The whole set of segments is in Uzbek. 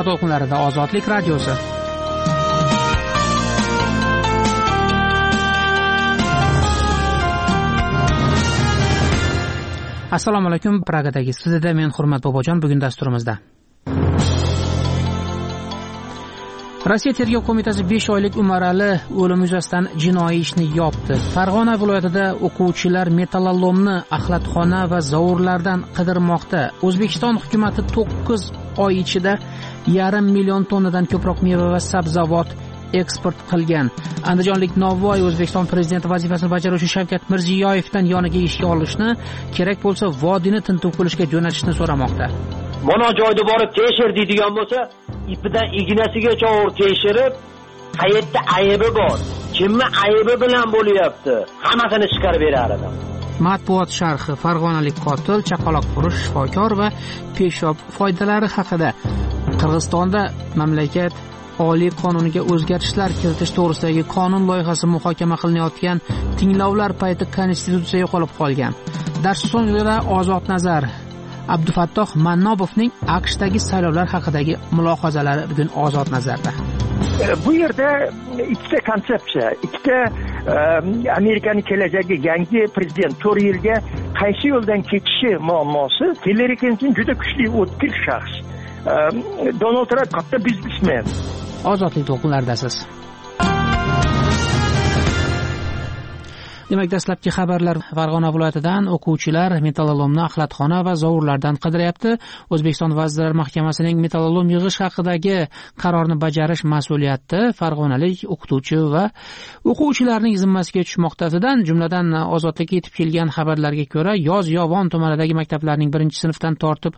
Dunyo to'lqinlarida Ozodlik radiosi. Assalomu alaykum. Pragadagi studiyada men Hurmat Bobojon. Bugun dasturimizda Rossiya tergov qo'mitasi 5 oylik Umarali o'limi yuzasidan jinoiy ishni yopdi. Farg'ona viloyatida o'quvchilar metallolomni axlatxona va zovurlardan qidirmoqda. O'zbekiston hukumatati 9 oy ichida 1,5 million tonnadan ko'proq meva va sabzavot eksport qilgan. Andijonlik Navoiy O'zbekiston prezidenti vazifasini bajaruvchi Shavkat Mirziyoyevdan yoniga ishga olishni, kerak bo'lsa vodiyni tintuv qilishga jo'natishni so'ramoqda. Mana joyda borib tekshir deydigan bo'lsa, ipidan ignasigacha tekshirib, qayerda aybi bor, kimni aybi bilan bo'lyapti, hammasini chiqarib berar edim. Matbuot sharhi: Farg'onalik qotil, chaqaloq tug'irish, shifokor va peshob foydalari haqida. Qirg'izistonda mamlakat Oliy qonuniga o'zgartishlar kiritish to'g'risidagi qonun loyihasi muhokama qilinayotgan tinglovlar payti konstitutsiya yo'qolib qolgan. Dars so'ngida Ozod Nazar Abdufattoh Mannobovning AQShdagi saylovlar haqidagi mulohazalari bugun Ozod Nazarda. Bu yerda ikkita konsepsiya, ikkita Amerikaning kelajagi yangi prezident 4 yilga qaysi yo'ldan ketishi muammosi. Hillary Clinton juda kuchli o'tkir shaxs. Donald Trump katta biznesmen. Ozodlik to'lqinlaridasiz. Demak, dastlabki xabarlar Farg'ona viloyatidan o'quvchilar metallolomni axlatxona va zovurlardan qidiryapti. O'zbekiston Vazirlar Mahkamasining metallolom yig'ish haqidagi qarorni bajarish mas'uliyati farg'onalik o'qituvchi va o'quvchilarning zimmasiga tushmoqdasidan, jumladan Ozodlikka yetib kelgan xabarlarga ko'ra, Yozyovon tumanidagi maktablarning 1-sinfdan tortib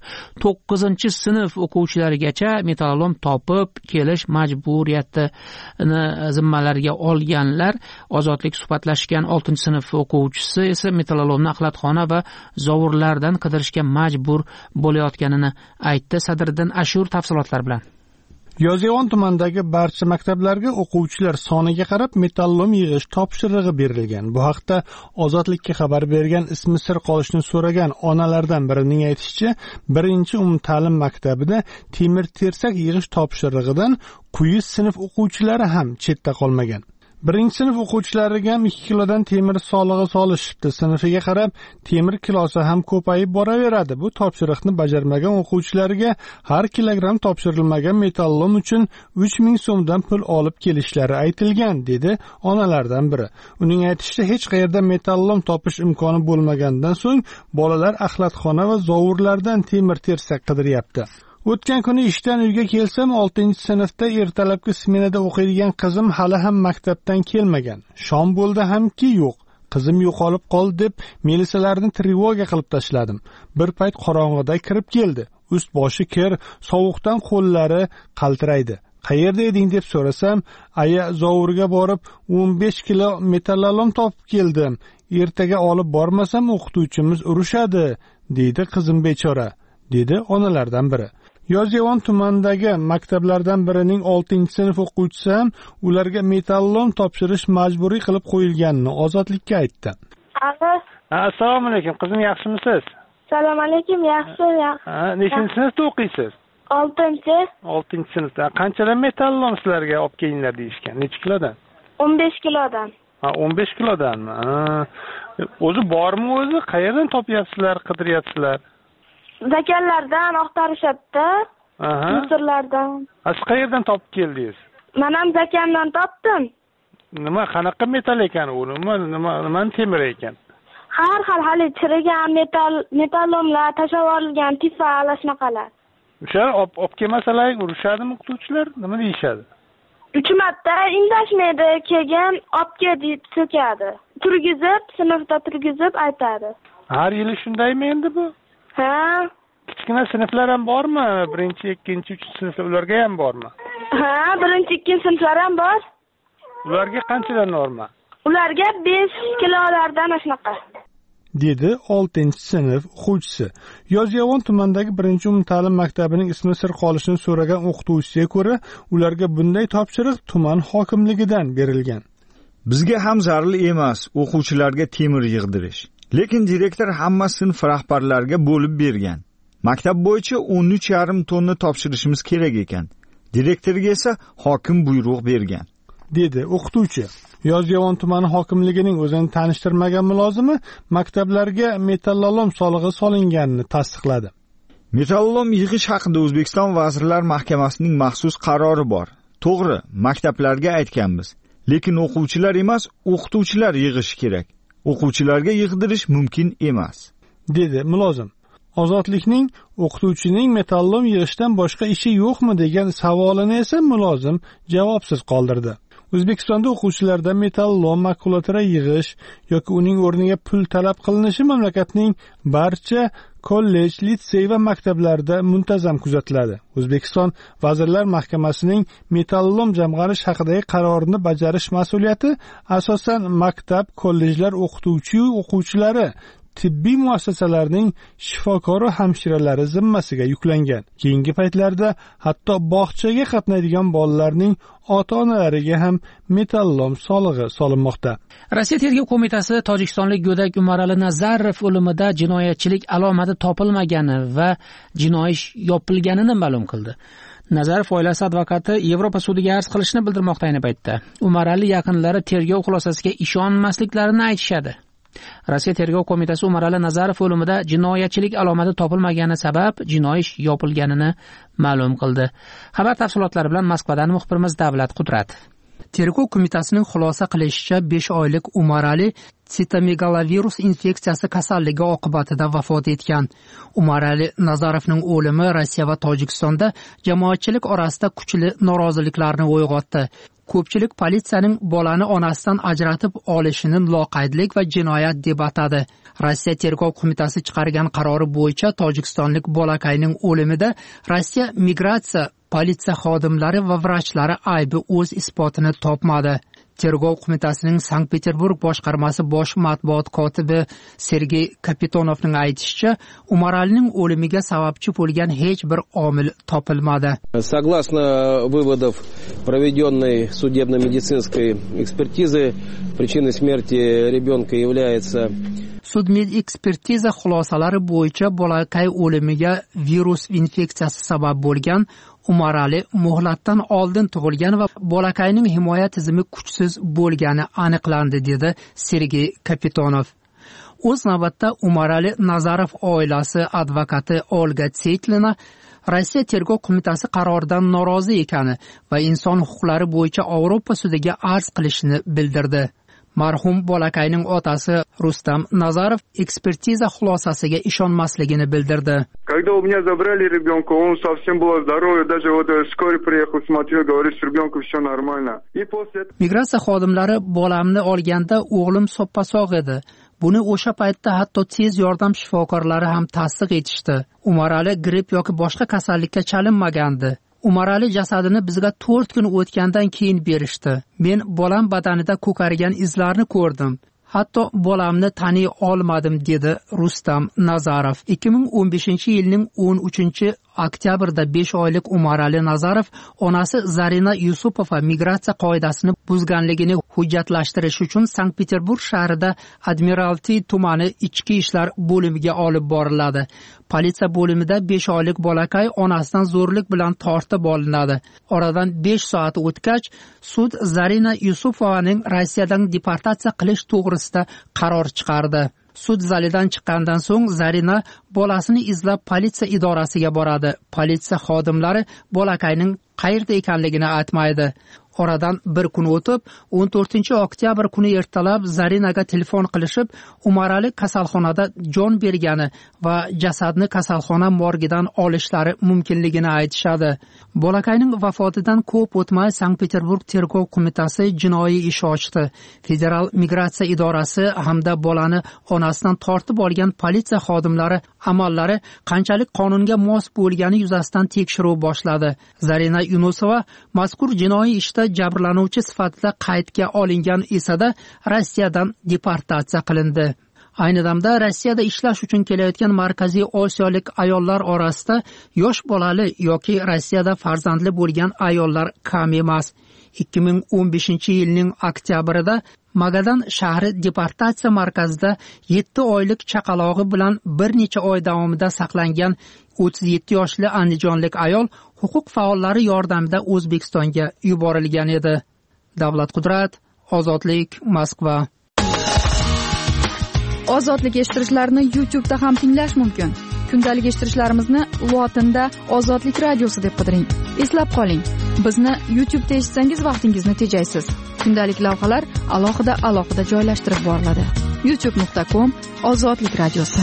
9-sinf o'quvchilarigacha metallolom topib kelish majburiyatini zimmalariga olganlar. Ozodlik suhbatlashgan 6-sinf o'quvchisi esa metallolomni axlatxona va zovurlardan qidirishga majbur bo'layotganini aytdi. Sadriddin Ashur tafsilotlar bilan. Yozyovon tumanidagi barcha maktablarga o'quvchilar soniga qarab metallolom yig'ish topshirig'i berilgan. Bu haqda Ozodlikka xabar bergan, ismi sir qolishni so'ragan onalardan birining aytishicha, 1-umumta'lim maktabida temir tersak yig'ish topshirig'idan quyi sinf o'quvchilari ham chetda qolmagan. 1-sinf o'quvchilariga ham 2 kilodan temir solig'i solishibdi. Sinfiga qarab temir kilosi ham ko'payib boraveradi. Bu topshiriqni bajarmagan o'quvchilarga har kilogramm topshirilmagan metallolom uchun 3000 so'mdan pul olib kelishlari aytilgan, dedi onalardan biri. Uning aytishicha, hech qayerda metallolom topish imkoni bo'lmagandan so'ng bolalar axlatxona va zovurlardan temir tersak qidiryapti. O'tgan kuni ishdan uyga kelsam, 6-sinfda ertalabki smenada o'qiydigan qizim hali ham maktabdan kelmagan. Shom bo'ldi hamki yo'q. Qizim yo'qolib qoldi deb milisalarni trevoga qilib tashladim. Bir payt qorong'ida kirib keldi. Ust boshi kir, sovuqdan qo'llari qaltiraydi. Qayerda eding deb so'rasam, aya zovurga borib 15 kilo metallolom topib keldim. Ertaga olib bormasam o'qituvchimiz urushadi, deydi qizim bechora, dedi onalardan biri. Yozyovon tumanidagi maktablardan birining 6-sinf o'quvchisi ham ularga metallolom topshirish majburiy qilib qo'yilganini Ozodlikka aytdi. Assalomu alaykum, qizim, yaxshimisiz? Assalomu alaykum, yaxshi. Nechinchi sinfda o'qiysiz? 6-chi. 6-sinfda. Qanchadan metallolom sizlarga olib kelinglar deyishgan? Necha kilodan? 15 kilodan. 15 kilodanmi? O'zi bormi o'zi? Qayerdan topyapsizlar, qidiryapsizlar? Zakallardan oqtarishadi. Musorlardan. Siz qayerdan topib keldingiz? Men ham zakamdan topdim. Nima, qanaqa metal ekan u? Nima temir ekan? Har xil hali chirigan metallolomlar, tashavolgan tifal shunaqalar. O'sha olib kelmasalar urushadimi o'qituvchilar? Nima deyishadi? 3 marta indashmaydi, keyin olib kel deb so'kadi. Turgizib, sinfda turgizib aytadi. Har yili shundaymi endi bu? Ha. Kichkina sinflar ham bormi? 1-chi, 2-chi, 3-chi sinflar ularga ham bormi? Ha, 1-chi, 2-chi sinflar ham bor. Ularga qanchadan norma? Ularga 5 kilolardan shunaqa, dedi 6-sinf o'quvchisi. Yozyovon tumanidagi 1-umumta'lim maktabining ismi sir qolishini so'ragan o'qituvchiga ko'ra, ularga bunday topshiriq tuman hokimligidan berilgan. Bizga ham zarur emas o'quvchilarga temir yig'dirish. Lekin direktor hamma sinf rahbarlariga bo'lib bergan. Maktab bo'yicha 13,5 tonna topshirishimiz kerak ekan. Direktorga esa hokim buyruq bergan, dedi o'qituvchi. Yozyovon tumani hokimligining o'zini tanishtirmagan mulozimi maktablarga metallolom solig'i solinganini tasdiqladi. Metallolom yig'ish haqida O'zbekiston Vazirlar Mahkamasining maxsus qarori bor. To'g'ri, maktablarga aytganmiz, lekin o'quvchilar emas, o'qituvchilar yig'ishi kerak. O'quvchilarga yig'dirish mumkin emas, dedi mulozim. Ozodlikning o'qituvchining metallolom yig'ishdan boshqa ishi yo'qmi degan savolini esa mulozim javobsiz qoldirdi. O'zbekistonda o'quvchilardan metallolom makulatura yig'ish yoki uning o'rniga pul talab qilinishi mamlakatning barcha kollej, litsey va maktablarida muntazam kuzatiladi. O'zbekiston Vazirlar Mahkamasining metallolom jamg'arish haqidagi qarorini bajarish mas'uliyati asosan maktab, kollejlar o'quvchilari, tibbiy muassasalarning shifokor va hamshiralari zimmasiga yuklangan. Keyingi paytlarda hatto bog'chaga qatnaydigan bolalarning ota-onalariga ham metallolom solig'i solinmoqda. Rossiya tergov qo'mitasi tojikistonlik go'dak Umarali Nazarov o'limida jinoyatchilik alomati topilmagani va jinoiy ish yopilganini ma'lum qildi. Nazarov oilasi advokati Yevropa sudiga arz qilishni bildirmoqda ayni paytda. Umarali yaqinlari tergov xulosasiga ishonmasliklarini aytishadi. Rossiya tergov qo'mitasi Umarali Nazarov o'limida jinoyatchilik alomati topilmagani sabab jinoiy ish yopilganini ma'lum qildi. Xabar tafsilotlari bilan Moskvadan muxbirimiz Davlat Qudrat. Tergov qo'mitasining xulosa qilishicha 5 oylik Umarali sitomegalovirus infeksiyasi kasalligi oqibatida vafot etgan. Umarali Nazarovning o'limi Rossiya va Tojikistonda jamoatchilik orasida kuchli noroziliklarni uyg'otdi. Ko'pchilik politsiyaning bolani onasidan ajratib olishini loqaydlik va jinoyat deb atadi. Rossiya tergov qo'mitasi chiqargan qarori bo'yicha tojikistonlik bolakayning o'limida Rossiya migratsiya politsiya xodimlari va vrachlari aybi o'z isbotini topmadi. Tergov qo'mitasining Sankt-Peterburg boshqarmasi bosh matbuot kotibi Sergey Kapitonovning aytishicha, Umaralining o'limiga sababchi bo'lgan hech bir omil topilmadi. Согласно выводов проведенной судебно-медицинской экспертизы, причиной смерти ребенка является Sudmedekspertiza xulosalari bo'yicha bolakay o'limiga virus infeksiyasi sabab bo'lgan. Umarali muhlatdan oldin tug'ilgan va bolakayning himoya tizimi kuchsiz bo'lgani aniqlandi, dedi Sergey Kapitonov. O'z navbatda Umarali Nazarov oilasi advokati Olga Tsetlina Rossiya tergov qo'mitasi qaroridan norozi ekani va inson huquqlari bo'yicha Yevropa sudiga arz qilishini bildirdi. Marhum bolakayning otasi Rustam Nazarov ekspertiza xulosasiga ishonmasligini bildirdi. Когда у меня забрали ребенка, он совсем был здоровый, даже вот вскоре приехал, смотрел, говорит, с ребенком все нормально. И после Migratsiya xodimlari bolamni olganda o'g'lim soppa-sog' edi. Buni o'sha paytda hatto tez yordam shifokorlari ham tasdiq etishdi. Umarali gripp yoki boshqa kasallikka chalinmagandi. Umarali jasadini bizga 4 kun o'tgandan keyin berishdi. Men bolam badanida ko'kargan izlarni ko'rdim. Hatto bolamni taniy olmadim, dedi Rustam Nazarov. 2015-yilning 13-oktyabrda 5 oylik Umarali Nazarov onasi Zarina Yusupova migratsiya qoidasini buzganligini hujjatlashtirish uchun Sankt-Peterburg shahrida Admiralty tumani ichki ishlar bo'limiga olib boriladi. Politsiya bo'limida 5 oylik bolakay onasidan zo'rlik bilan tortib olinadi. Oradan 5 soat o'tgach, sud Zarina Yusupovaning Rossiyadan deportatsiya qilish to'g'risida qaror chiqardi. Sud zalidan chiqqandan so'ng Zarina bolasini izlab politsiya idorasiga boradi. Politsiya xodimlari bolakayning qayerda ekanligini aytmaydi. Oradan bir kun o'tib, 14-oktyabr kuni ertalab Zarinaga telefon qilishib, Umarali kasalxonada jon bergani va jasadni kasalxona morgidan olishlari mumkinligini aytishadi. Bolakayning vafotidan ko'p o'tmay Sankt-Peterburg tergov qo'mitasi jinoiy ish ochdi. Federal migratsiya idorasi hamda bolani onasidan tortib olgan politsiya xodimlari amallari qanchalik qonunga mos bo'lgani yuzasidan tekshiruv boshladi. Zarina Yunusova mazkur jinoiy ishda jabrlanuvchi sifatida qaydga olingan esa-da Rossiyadan deportatsiya qilindi. Ayni damda Rossiyada ishlash uchun kelayotgan Markaziy Osiyolik ayollar orasida yosh bolali yoki Rossiyada farzandli bo'lgan ayollar kam emas. 2015-yilning oktyabrida Magadan shahri deportatsiya markazida 7 oylik chaqalog'i bilan bir necha oy davomida saqlangan 37 yoshli andijonlik ayol huquq faollari yordamida O'zbekistonga yuborilgan edi. Davlat Qudrat, Ozodlik, Moskva. Ozodlik eshitishlarini YouTube'da ham tinglash mumkin. Kundalik eshitirishlarimizni lotinda Ozodlik radiosi deb qidiring. Eslab qoling, bizni YouTube'da eshitsangiz vaqtingizni tejaysiz. Kundalik lavhalar alohida joylashtirib boriladi. youtube.com/Ozodlik radiosi.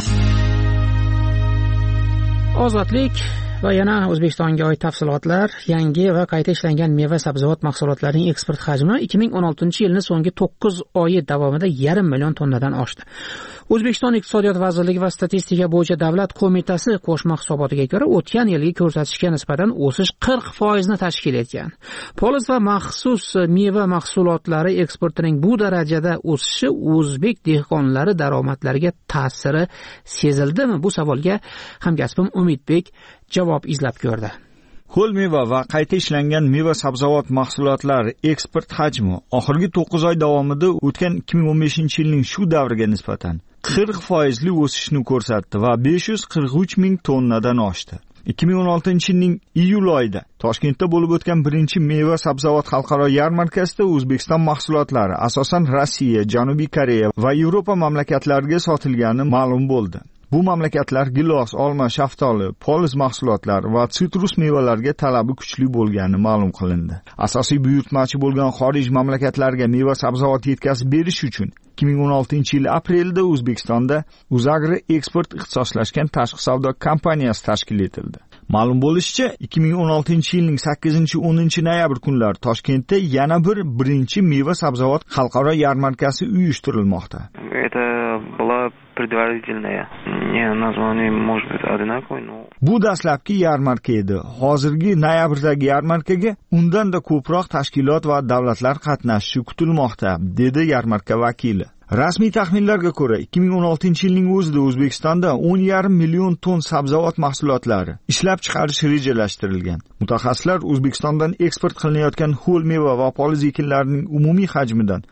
Ozodlik va yana O'zbekistonga oid tafsilotlar. Yangi va qayta ishlangan meva-sabzavot mahsulotlarining eksport hajmi 2016-yilning so'nggi 9 oyi davomida 500 million tonnadan oshdi. O'zbekiston Iqtisodiyot vazirligi va statistika bo'yicha davlat qo'mitasi qo'shma hisobotiga ko'ra, o'tgan yilgi ko'rsatkichga nisbatan o'sish 40% ni tashkil etgan. Poliz va maxsus meva mahsulotlari eksportining bu darajada o'sishi o'zbek dehqonlari daromadlariga ta'siri sezildimi? Bu savolga hamkasbim Umidbek javob izlab ko'rdi. Ho'l meva va qayta ishlangan meva-sabzavot mahsulotlari eksport hajmi oxirgi 9 oy davomida o'tgan 2015-yilning shu davriga nisbatan 40% o'sishni ko'rsatdi va 543 ming tonnadan oshdi. 2016-yilning iyul oyida Toshkentda bo'lib o'tgan birinchi meva-sabzavot xalqaro yarmarkasida O'zbekiston mahsulotlari asosan Rossiya, Janubiy Koreya va Yevropa mamlakatlariga sotilgani ma'lum bo'ldi. Bu mamlakatlar gilos, olma, shaftoli, poliz mahsulotlari va sitrus mevalarga talabi kuchli bo'lgani ma'lum qilindi. Asosiy buyurtmachi bo'lgan xorij mamlakatlarga meva-sabzavot yetkazib berish uchun 2016-yil aprelda O'zbekistonda Uzagri eksport ixtisoslashgan tashqi savdo kompaniyasi tashkil etildi. Ma'lum bo'lishicha, 2016-yilning 8-10 noyabr kunlari Toshkentda yana birinchi meva-sabzavot xalqaro yarmarkasi uyushtirilmoqda. Предварительное. Название может быть одинаковое, но... Bu dastlabki yarmarka edi. Hozirgi noyabrdagi yarmarkaga undan da ko'proq tashkilot va davlatlar qatnashishi kutilmoqda, dedi yarmarka vakili. Rasmiy taxminlarga ko'ra, 2016-yilning o'zida O'zbekistonda 10,5 million ton sabzavot mahsulotlari ishlab chiqarish rejalashtirilgan. Mutaxassislar O'zbekistondan eksport qilinayotgan ho'l meva va poliz ekinlarining umumiy hajmidan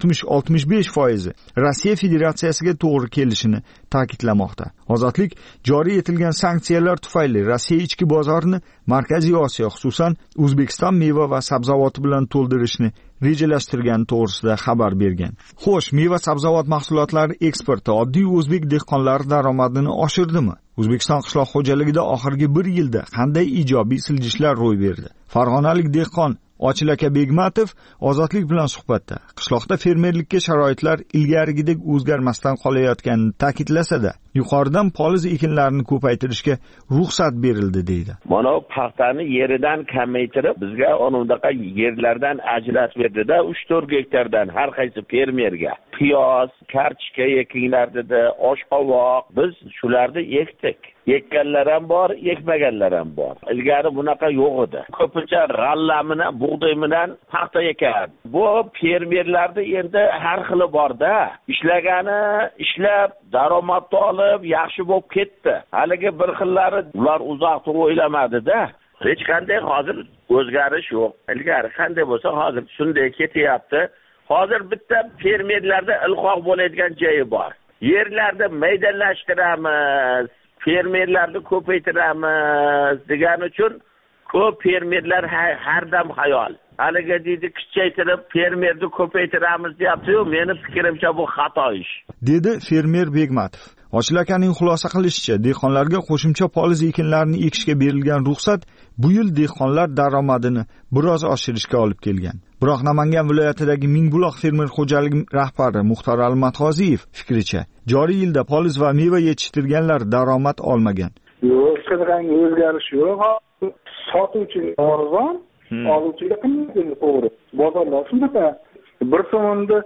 60-65% Rossiya Federatsiyasiga to'g'ri kelishini ta'kidlamoqda. Ozodlik joriy etilgan sanksiyalar tufayli Rossiya ichki bozorini Markaziy Osiyo, xususan O'zbekiston meva va sabzavoti bilan to'ldirishni rejalashtirgani to'g'risida xabar bergan. Xo'sh, meva-sabzavot mahsulotlari eksporti oddiy o'zbek dehqonlari daromadini oshirdimi? O'zbekiston qishloq xo'jaligida oxirgi 1 yilda qanday ijobiy siljishlar ro'y berdi? Farg'onalik dehqon Ochilaka Begmatov Ozodlik bilan suhbatda qishloqda fermerlikka sharoitlar ilgarigidek o'zgarmasdan qolayotganini ta'kidlasa-da, yuqoridan poliz ekinlarini ko'paytirishga ruxsat berildi deydi. Mana paxtani yeridan kamaytirib, bizga onundaqa yerlardan ajratib berdi-da, 3-4 gektardan har qaysi fermerga piyoz, kartoshka ekinglar dedi, oshqovoq, biz shularni ekdik. Ekkanlar ham bor, ekmaganlar ham bor. Ilgari bunaqa yo'q edi. Ko'pincha g'alla bilan, bug'doy bilan paxta ekan. Bu fermerlarda endi har xili bor-da. Ishlagani ishlab, daromadni olib, yaxshi bo'lib ketdi. Haligi bir xillari ular uzoq o'ylamadi-da. Hech qanday hozir o'zgarish yo'q. Ilgari qanday bo'lsa, hozir shunday ketyapti. Hozir bitta fermerlarda ilqoq bo'ladigan joyi bor. Yerlarni maydonlashtiramiz, fermerlarni ko'paytiramiz degan uchun ko'p fermerlar har dam xayol. Haliga deydi kichaytirib fermerni ko'paytiramiz deyapti-yu, meni fikrimcha bu xato ish, dedi fermer Begmatov. Ochilakaning xulosa qilishicha, dehqonlarga qo'shimcha poliz ekinlarini ekishga berilgan ruxsat bu yil dehqonlar daromadini biroz oshirishga olib kelgan. Biroq Namangan viloyatidagi Mingbuloq fermer xo'jaligi rahbari Muxtor Almatg'oziyev fikricha, joriy yilda poliz va meva yetishtirganlar daromad olmagan. Yo'q, qanday o'zgarish yo'q. Sotuvchi arzon, oluvchiga qimmat to'g'ri. Bozorlar shunaqa. Bir so'mda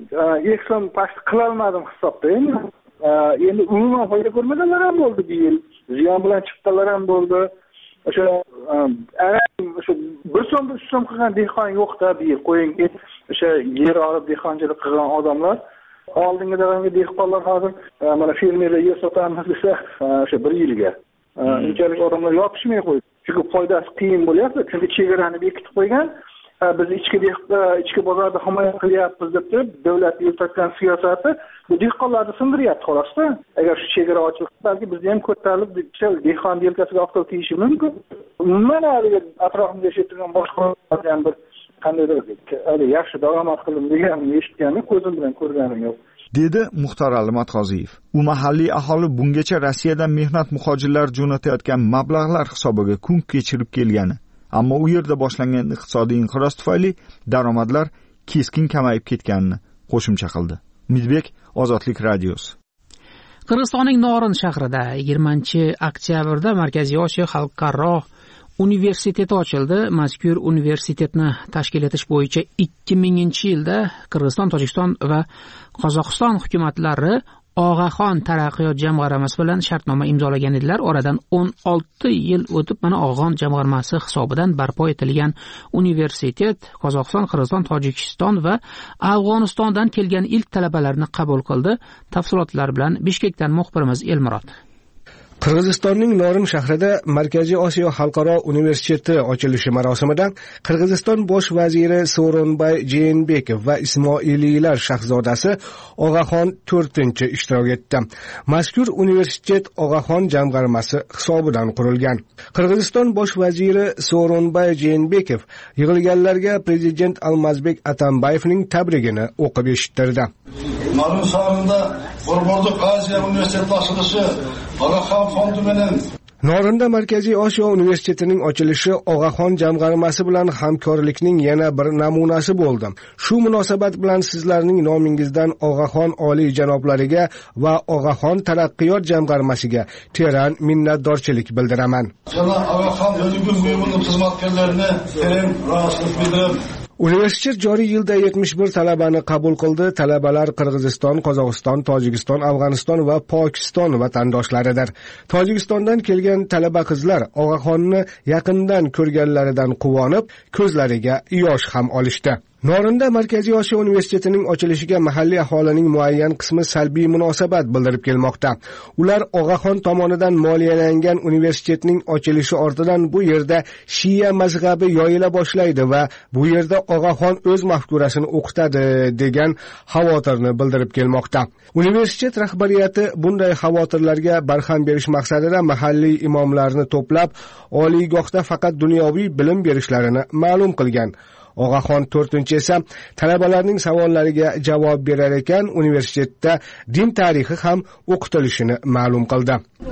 ekson past qila olmadim hisobda endi. Endi umuman foyda ko'rmaganlar ham bo'ldi bu yil. Ziyon bilan chiqqanlar ham bo'ldi. O'sha bir so'm 3 so'm qilgan dehqon yo'q-da bu yil. Qo'yingki, o'sha yer olib dehqonchilik qilgan odamlar, oldingi dehqonlar hozir mana fermerlar yer sotamiz desa, o'sha 1 yilga unchalik odamlar yopishmay qo'ydi. Chunki foydasi qiyin bo'lyapti. Chunki chegarani bekitib qo'ygan. biz ichki bozorda himoya qilyapmiz deb turib davlat yuritayotgan siyosati bu dehqonlarni sindiryapti xolosda. Agar shu chegara ochilsa balki bizni ham ko'tarilib dehqon yelkasiga oqil tegishi mumkin. Umuman atrofimda yashab turgan boshqa ham bir qandaydir yaxshi daromad qildim deganini eshitganim, ko'zim bilan ko'rganim yo'q. dedi Muxtor Matqoziyev. U mahalliy aholi bungacha Rossiyadan mehnat muhojirlar jo'natayotgan mablag'lar hisobiga kun kechirib kelgani, ammo u yerda boshlangan iqtisodiy inqiroz tufayli daromadlar keskin kamayib ketganini qo'shimcha qildi. Umidbek, Ozodlik radiosi. Qirg'izistonning Norin shahrida 20-oktyabrda Markaziy Osiyo xalqaro universiteti ochildi. Mazkur universitetni tashkil etish bo'yicha 2000-yilda Qirg'iziston, Tojikiston va Qozog'iston hukumatlari Og'axon taraqqiyot jamg'armasi bilan shartnoma imzolagan edilar. Oradan 16 yil o'tib mana Og'axon jamg'armasi hisobidan barpo etilgan universitet Qozog'iston, Qirg'iziston, Tojikiston va Afg'onistondan kelgan ilk talabalarni qabul qildi. Tafsilotlar bilan Bishkekdan muxbirimiz Elmurod. Qirg'izistonning Norin shahrida Markaziy Osiyo xalqaro universiteti ochilishi marosimida Qirg'iziston bosh vaziri Sooronbay Jeenbekov va Ismoiliylar shahzodasi Og'axon 4 ishtirok etdi. Mazkur universitet Og'axon jamg'armasi hisobidan qurilgan. Qirg'iziston bosh vaziri Sooronbay Jeenbekov yig'ilganlarga prezident Almazbek Atambayevning tabrigini o'qib eshittirdi. Norin shahrida Burbordiq Aziya universiteti ochilishi Og'axon fondi bilan Norinda Markaziy Osiyo universitetining ochilishi Og'axon jamg'armasi bilan hamkorlikning yana bir namunasi bo'ldi. Shu munosabat bilan sizlarning nomingizdan Og'axon oliy janoblariga va Og'axon taraqqiyot jamg'armasiga teran minnatdorchilik bildiraman. Janob Og'axon o'lgum buyumining xizmatkorlarini teran rozilik bildirib Universitet joriy yilda 71 talabani qabul qildi. Talabalar Qirg'iziston, Qozog'iston, Tojikiston, Afg'oniston va Pokiston vatandoshlaridir. Tojikistondan kelgan talaba qizlar Og'axonni yaqindan ko'rganlaridan quvonib, ko'zlariga yosh ham olishdi. Norinda Markaziy Osiyo universitetining ochilishiga mahalliy aholining muayyan qismi salbiy munosabat bildirib kelmoqda. Ular Og'axon tomonidan moliyalangan universitetning ochilishi ortidan bu yerda Shia mazhabi yoyila boshlaydi va bu yerda Og'axon o'z mafkurasini o'qitadi degan xavotirni bildirib kelmoqda. Universitet rahbariyati bunday xavotirlarga barham berish maqsadida mahalliy imomlarni to'plab, oliygohda faqat dunyoviy bilim berishlarini ma'lum qilgan. Og'axon 4 esa talabalarning savollariga javob berar ekan, universitetda din tarixi ham o'qitilishini ma'lum qildi.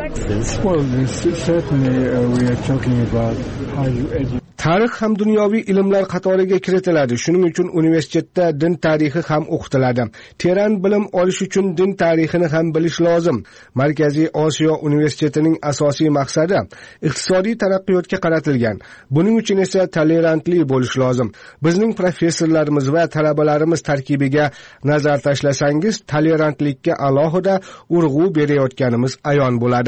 Tarix ham dunyoviy ilmlar qatoriga kiritiladi. Shuning uchun universitetda din tarixi ham o'qitiladi. Teran bilim olish uchun din tarixini ham bilish lozim. Markaziy Osiyo universitetining asosiy maqsadi iqtisodiy taraqqiyotga qaratilgan. Buning uchun esa tolerantli bo'lish lozim. Bizning professorlarimiz va talabalarimiz tarkibiga nazar tashlasangiz, tolerantlikka alohida urg'u berayotganimiz ayon bo'ladi.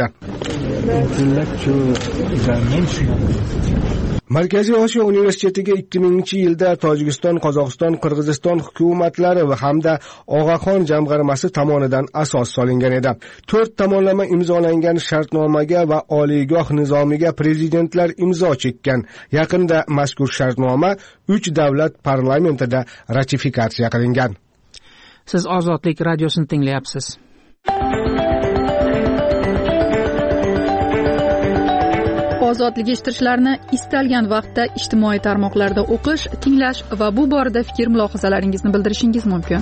Markaziy Osiyo universitetiga 2000-yilda Tojikiston, Qozog'iston, Qirg'iziston hukumatlari va hamda Og'axon jamg'armasi tomonidan asos solingan edi. 4 tomonlama imzolangan shartnomaga va oliygoh nizomiga prezidentlar imzo chekkan. Yaqinda mazkur shartnoma 3 davlat parlamentida ratifikatsiya qilingan. Siz Ozodlik radiosini tinglayapsiz. Ozodlik eshittirishlarni istalgan vaqtda ijtimoiy tarmoqlarda o'qish, tinglash va bu borada fikr mulohazalaringizni bildirishingiz mumkin.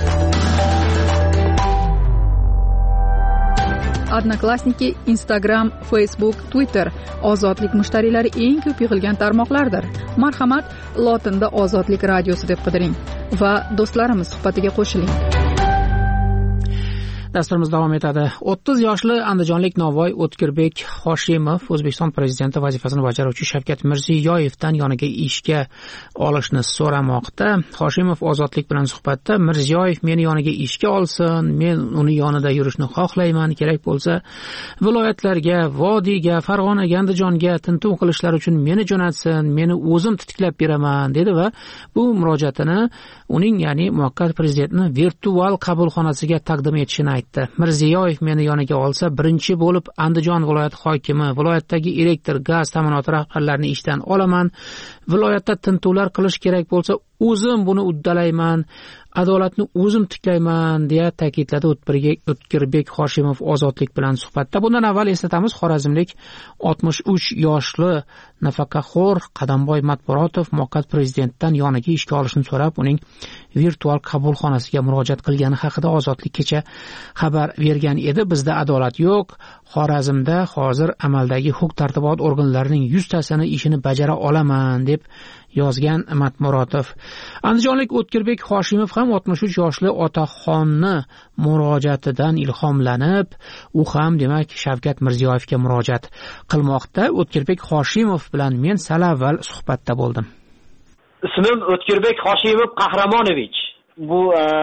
Odnoklassniki, Instagram, Facebook, Twitter Ozodlik mushtariylari eng ko'p yig'ilgan tarmoqlardir. Marhamat, lotinda Ozodlik radiosi deb qidiring va do'stlarimiz suhbatiga qo'shiling. Dasturimiz davom etadi. 30 yoshli andijonlik Novoy O'tkirbek Hoshimov O'zbekiston prezidenti vazifasini bajaruvchi Shavkat Mirziyoyevdan yoniga ishga olishni so'ramoqda. Hoshimov Ozodlik bilan suhbatda Mirziyoyev meni yoniga ishga olsin, men uni yonida yurishni xohlayman, kerak bo'lsa viloyatlarga, vodiyga, Farg'onaga, Andijonga tintuv qilishlar uchun meni jo'natsin, meni o'zim titiklab beraman dedi va bu murojaatini uning, ya'ni muvaqqat prezidentni virtual qabulxonasiga taqdim etishini aytdi. aytdi. Mirziyoyev meni yoniga olsa, birinchi bo'lib Andijon viloyati hokimi, viloyatdagi elektr, gaz ta'minoti rahbarlarini ishdan olaman. Viloyatda tintuvlar qilish kerak bo'lsa, o'zim buni uddalayman, adolatni o'zim tiklayman deya ta'kidladi O'tkirbek Hoshimov Ozodlik bilan suhbatda. Bundan avval eslatamiz, xorazmlik 63 yoshli nafaqaxo'r Qadamboy Matburatov muvaqqat prezidentdan yoniga ishga olishni so'rab, uning virtual qabulxonasiga murojaat qilgani haqida Ozodlik kecha xabar bergan edi. Bizda adolat yo'q. Xorazmda hozir amaldagi huquq-tartibot organlarining 100 tasini ishini bajara olaman deb yozgan Matmuratov. Andijonlik O'tkirbek Hoshimov ham 63 yoshli otaxonni murojaatidan ilhomlanib, u ham demak Shavkat Mirziyoyevga murojaat qilmoqda. O'tkirbek Hoshimov bilan men sal avval suhbatda bo'ldim. Ismim O'tkirbek Hoshimov Qahramonovich. Bu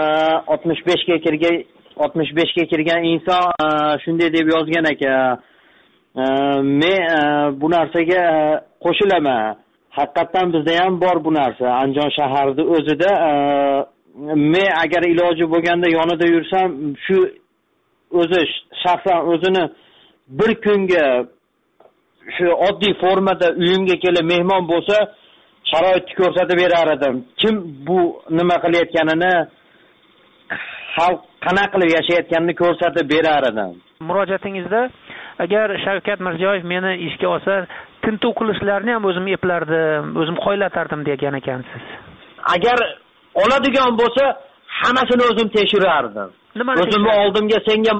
65ga kirgan inson shunday deb yozgan ekan. Men bu narsaga qo'shilaman. Haqiqatan bizda ham bor bu narsa. Andijon shahrida o'zida men agar iloji bo'lganda yonida yursam, shu o'zi shaxsan o'zini bir kunga shu oddiy formada uyimga kelib mehmon bo'lsa, sharoitni ko'rsatib berar edim. Kim bu nima qilayotganini, xalq qanaqa qilib yashayotganini ko'rsatib berar edim. Murojaatingizda agar Shavkat Mirziyoyev meni ishga olsa, tintuv qilishlarni ham o'zim eplardim, o'zim qo'ylatardim degan ekansiz. Agar oladigan bo'lsa, hammasini o'zim tekshirardim. O'zimni oldimga senga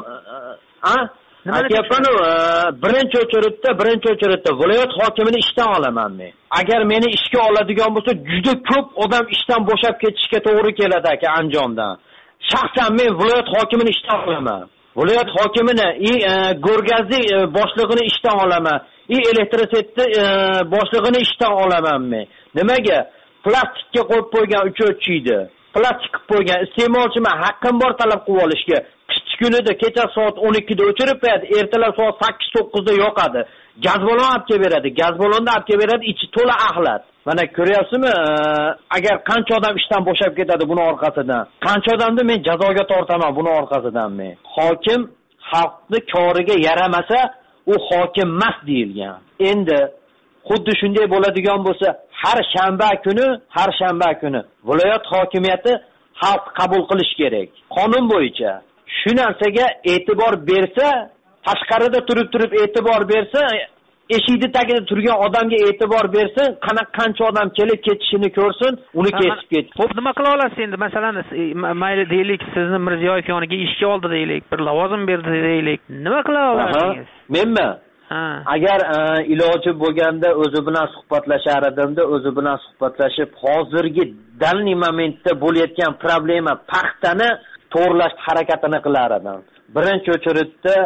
aytyapman, birinchi o'chiritda viloyat hokimini ishdan olaman men. Agar meni ishga oladigan bo'lsa, juda ko'p odam ishdan bo'shab ketishga to'g'ri keladi aka Andijondan. Shaxsan men viloyat hokimini ishdan olaman. Viloyat hokimini, Go'rgazlik boshlig'ini ishdan olaman. Elektrositni boshlig'ini ishdan olaman men. Nimaga? Plastikka qo'yib qo'ygan uchuvchiydi. Plastik qilib qo'ygan iste'molchiman, haqqim bor talab qilib olishga. Qish kunida kecha soat 12 da o'chirib qo'yadi, ertalab soat 8-9 da yoqadi. Gaz balon olib kelib beradi, gaz balonni olib kelib beradi, ichi to'la axlat. Mana ko'ryapsizmi? Agar qancha odam ishdan bo'shab ketadi buni orqasidan. Qancha odamni men jazoga tortaman buni orqasidan men. Hokim xalqni koriga yaramasa, u hokim emas deyilgan. Endi xuddi shunday bo'ladigan bo'lsa, har shanba kuni viloyat hokimiyati xalq qabul qilish kerak. Qonun bo'yicha. Shu narsaga e'tibor bersa, tashqarida turib e'tibor bersa, eshikning tagida turgan odamga e'tibor bersin, qancha odam kelib ketishini ko'rsin, uni kesib ketsin. Xo'p, nima qila olasiz endi? Masalan, mayli deylik, sizni Mirziyoyev yoniga ishga oldi deylik, bir lavozim berdi deylik. Nima qila olasiz? Menmi? Agar iloji bo'lganda o'zi bilan suhbatlashar edimda, o'zi bilan suhbatlashib, hozirgi dalniy momentda bo'layotgan problema paxtani to'g'rilash harakatini qilar edim. Birinchi o'chiritda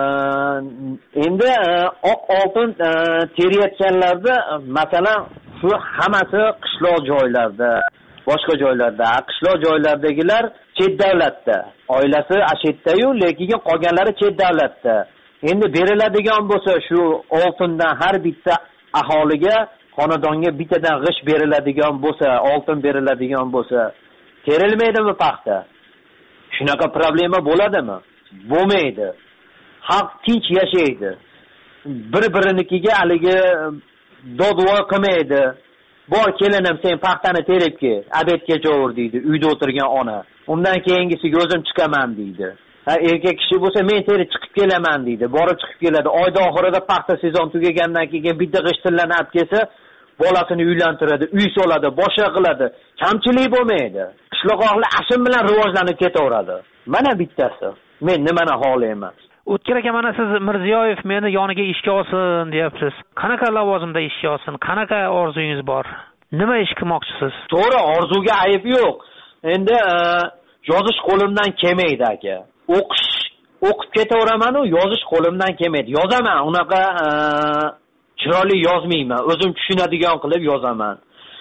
endi oq oltin terayotganlarda, masalan, shu hammasi qishloq joylarda, boshqa joylarda, qishloq joylardagilar chet davlatda, oilasi ashetda-yu, lekin qolganlari chet davlatda. Endi beriladigan bo'lsa, shu oltindan har bitta aholiga, xonadonga bittadan g'ish beriladigan bo'lsa, oltin beriladigan bo'lsa, terilmaydimi paxta? Shunaqa problema bo'ladimi? Bo'lmaydi. Xalq tinch yashaydi. Bir-birinikiga haligi dodvoy qilmaydi. Bor kelinim, sen paxtani terib kel, abedga jovur deydi, uyda o'tirgan ona. Undan keyingisiga o'zim chiqaman deydi. Erkak kishi bo'lsa, men terib chiqib kelaman deydi. Borib chiqib keladi. Oyda oxirida paxta sezon tugagandan keyin bitta g'ishtillarni olib kelsa, bolasini uylantiradi, uy soladi, boshqa qiladi. Kamchilik bo'lmaydi. Qishloqlar ashim bilan rivojlanib ketaveradi. Mana bittasi. Men nimani xohlayman? O'tkir aka, mana siz Mirziyoyev meni yoniga ishga olsin deyapsiz. Qanaqa lavozimda ishga olsin? Qanaqa orzungiz bor? Nima ish qilmoqchisiz? To'g'ri, orzuga ayb yo'q. Endi yozish qo'limdan kelmaydi aka. O'qib ketaveraman, yozish qo'limdan kelmaydi. Yozaman, unaqa chiroyli yozmayman. O'zim tushunadigan qilib yozaman.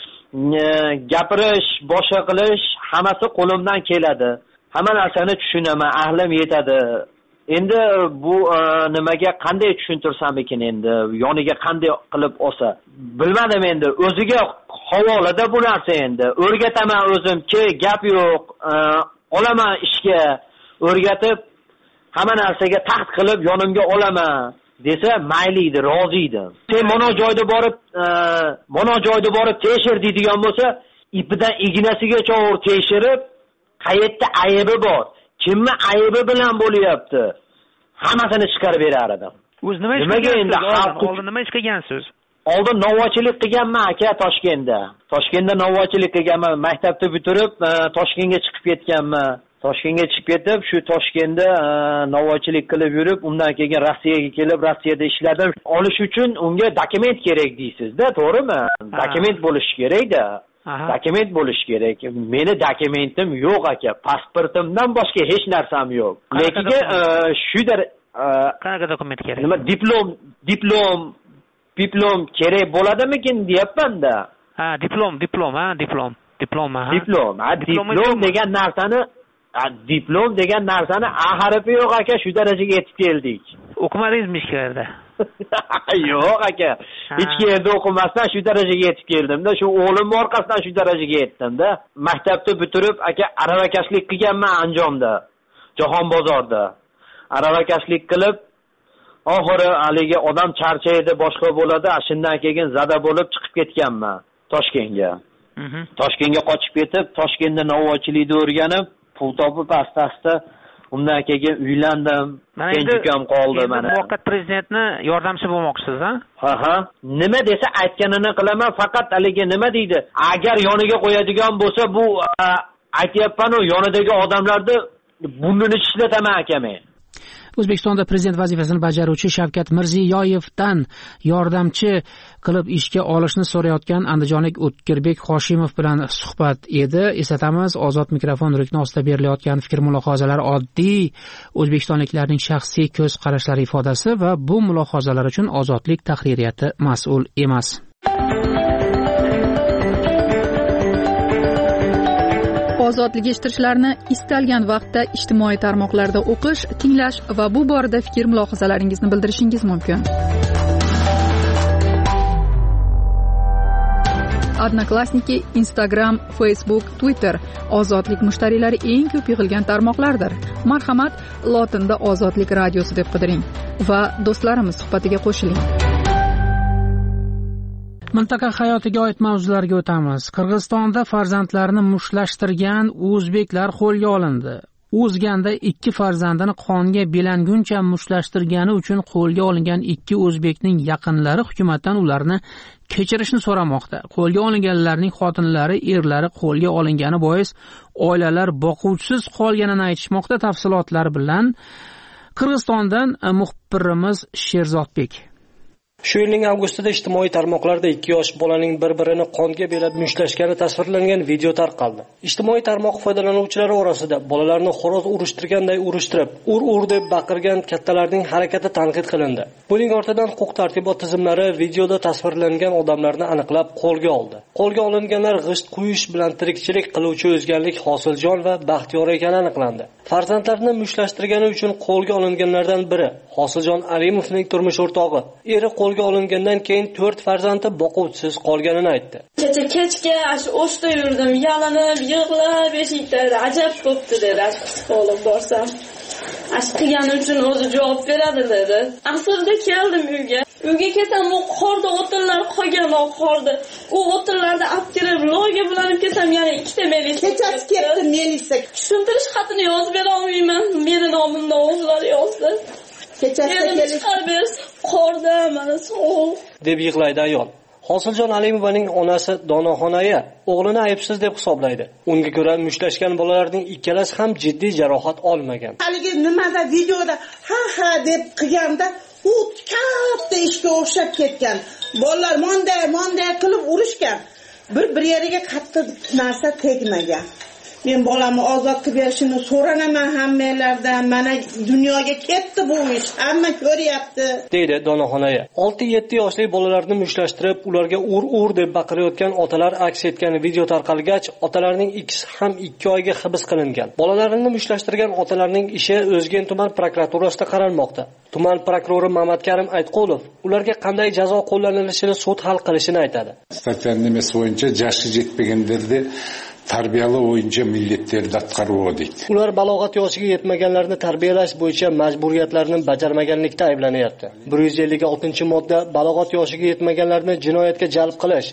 Gapirish, boshqa qilish hammasi qo'limdan keladi. Hamma narsani tushunaman, aqlim yetadi. Endi bu nimaga qanday tushuntirsam ekan, endi yoniga qanday qilib olsa, bilmadim. Endi o'ziga havolada bu narsa. Endi o'rgataman o'zim, gap yo'q, olaman ishga o'rgatib, hamma narsaga taxt qilib yonimga olaman desa mayli edi, rozi edi. Sen mana joyda borib tekshir deydigan bo'lsa, ipidan ignasigacha tekshirib, qayerda aybi bor, kimni aybi bilan bo'lyapti, hammasini chiqarib berar edim. O'z nima ish qilgansiz? Oldin nima ish qilgansiz? Oldin novvochilik qilganman aka Toshkentda. Toshkentda novvochilik qilganman. Maktabni bitirib Toshkentga chiqib ketganman. Toshkentga chiqib ketib, shu Toshkentda novvochilik qilib yurib, undan keyin Rossiyaga kelib, Rossiyada ishladim. Olish uchun unga dokument kerak deysiz-da, to'g'rimi? Dokument bo'lishi kerak-da. Dokument bo'lishi kerak. Meni dokumentim yo'q aka. Pasportimdan boshqa hech narsam yo'q. Lekin shu qanaqa dokument kerak? Nima diplom kerak bo'ladimikin deyapman-da. Diplom degan narsani harfi yo'q aka, shu darajaga yetib keldik. O'qimadingizmi hech yerda? Yo'q aka. Hech yerda o'qimasdan shu darajaga yetib keldim-da, shu o'g'lim orqasidan shu darajaga yetdim-da. Maktabni bitirib aka aravakashlik qilganman Andijonda, Jahon bozorida. Aravakashlik qilib, oxiri haligi odam charchaydi, boshqa bo'ladi, shundan keyin zada bo'lib chiqib ketganman Toshkentga. Toshkentga qochib ketib, Toshkentda novvochilikni o'rganib, pul topib asta-asta undan keyin uylandim. Kenjukam qoldi mana. Muvaqqat prezidentni yordamchisi bo'lmoqchisiz-a? Ha. Nima desa aytganini qilaman, faqat haligi nima deydi? Agar yoniga qo'yadigan bo'lsa, bu aytayapman-ku, yonidagi odamlarni burnini tishlataman aka men. O'zbekistonda prezident vazifasini bajaruvchi Shavkat Mirziyoyevdan yordamchi qilib ishga olishni so'rayotgan andijonlik O'tkirbek Hoshimov bilan suhbat edi. Eslatamiz, ozod mikrofon rukni ostida berilayotgan fikr-mulohazalar oddiy o'zbekistonliklarning shaxsiy ko'z qarashlari ifodasi va bu mulohazalar uchun ozodlik tahririyati mas'ul emas. Ozodlik eshittirishlarni istalgan vaqtda ijtimoiy tarmoqlarda o'qish, tinglash va bu borada fikr-mulohazalaringizni bildirishingiz mumkin. Odnoklassniki, Instagram, Facebook, Twitter ozodlik mushtariylari eng ko'p yig'ilgan tarmoqlardir. Marhamat, lotinda Ozodlik radiosi deb qidiring va do'stlarimiz suhbatiga qo'shiling. Mintaqa hayotiga oid mavzularga o'tamiz. Qirg'izistonda farzandlarini mushtlashtirgan o'zbeklar qo'lga olindi. O'zganda 2 farzandini qonga belanguncha mushtlashtirgani uchun qo'lga olingan 2 o'zbekning yaqinlari hukumatdan ularni kechirishni so'ramoqda. Qo'lga olinganlarning xotinlari, erlari qo'lga olingani bois oilalar boquvchisiz qolganini aytishmoqda. Tafsilotlar bilan Qirg'izistondan muxbirimiz Sherzodbek. Shu yilning avgustida ijtimoiy tarmoqlarda 2 yosh bolaning bir-birini qonga belab mushlashgani tasvirlangan video tarqaldi. Ijtimoiy tarmoq foydalanuvchilari orasida bolalarni xo'roz urishtirganday urishtirib, ur deb baqirgan kattalarning harakati tanqid qilindi. Buning ortidan huquq-tartibot tizimlari videoda tasvirlangan odamlarni aniqlab qo'lga oldi. Qo'lga olinganlar g'isht quyish bilan tirikchilik qiluvchi o'zganlik Hosiljon va Baxtiyor ekani aniqlandi. Farzandlarini mushlashtirgani uchun qo'lga olinganlardan biri Hosiljon Alimovning turmush o'rtog'i. Eri qo'lga olingandan keyin 4 farzandi boquvchisiz qolganini aytdi. Kechga o'shda yurdim, yalinib, yig'lab, eshikda ajab bo'pti dedi. O'g'lim borsam, qilgani uchun o'zi javob beradi dedi. Asrda keldim uyga. Uyga kelsam, u qorda o'tinlar qolgan, qorda. U o'tinlarda olib kelib, loyga bilan kelsam, yana 2 melis. Kechasi ketdi melisa. Tushuntirish xatini yozib bera olmayman. Meni nomimdan o'zlari yozdi. Kechasi kelib, qorda mana so'q deb yig'laydi ayol. Hosiljon Alimovaning onasi Donoxonaya o'g'lini aybsiz deb hisoblaydi. Unga ko'ra mushlashgan bolalarning ikkalasi ham jiddiy jarohat olmagan. Haligi nimada videoda ha deb qilganda u katta ishga o'xshab ketgan. Bolalar monday qilib urishgan. Bir yeriga qattiq narsa tegmagan. Men bolamni ozod qilib berishini so'ranaman hammalardan. Mana dunyoga ketdi bu ish. Hamma ko'ryapti, deydi Donoxonaya. 6-7 yoshli bolalarni mushlashtirib, ularga ur deb baqirayotgan otalar aks etgan video tarqalgach, otalarning ikkisi ham 2 oyga hibs qilingan. Bolalarini mushlashtirgan otalarning ishi O'zgen tuman prokuraturasida qaralmoqda. Tuman prokurori Mamatkarim Aytqulov ularga qanday jazo qo'llanilishini sud hal qilishini aytadi. Statyaning nimasi bo'yicha jashi yetmaganlarni tarbiyalash bo'yicha millatlarni atqaruvi deydi. Ular balog'at yoshiga yetmaganlarni tarbiyalash bo'yicha majburiyatlarni bajarmaganlikda ayblanyapti. 156-modda balog'at yoshiga yetmaganlarni jinoyatga jalb qilish,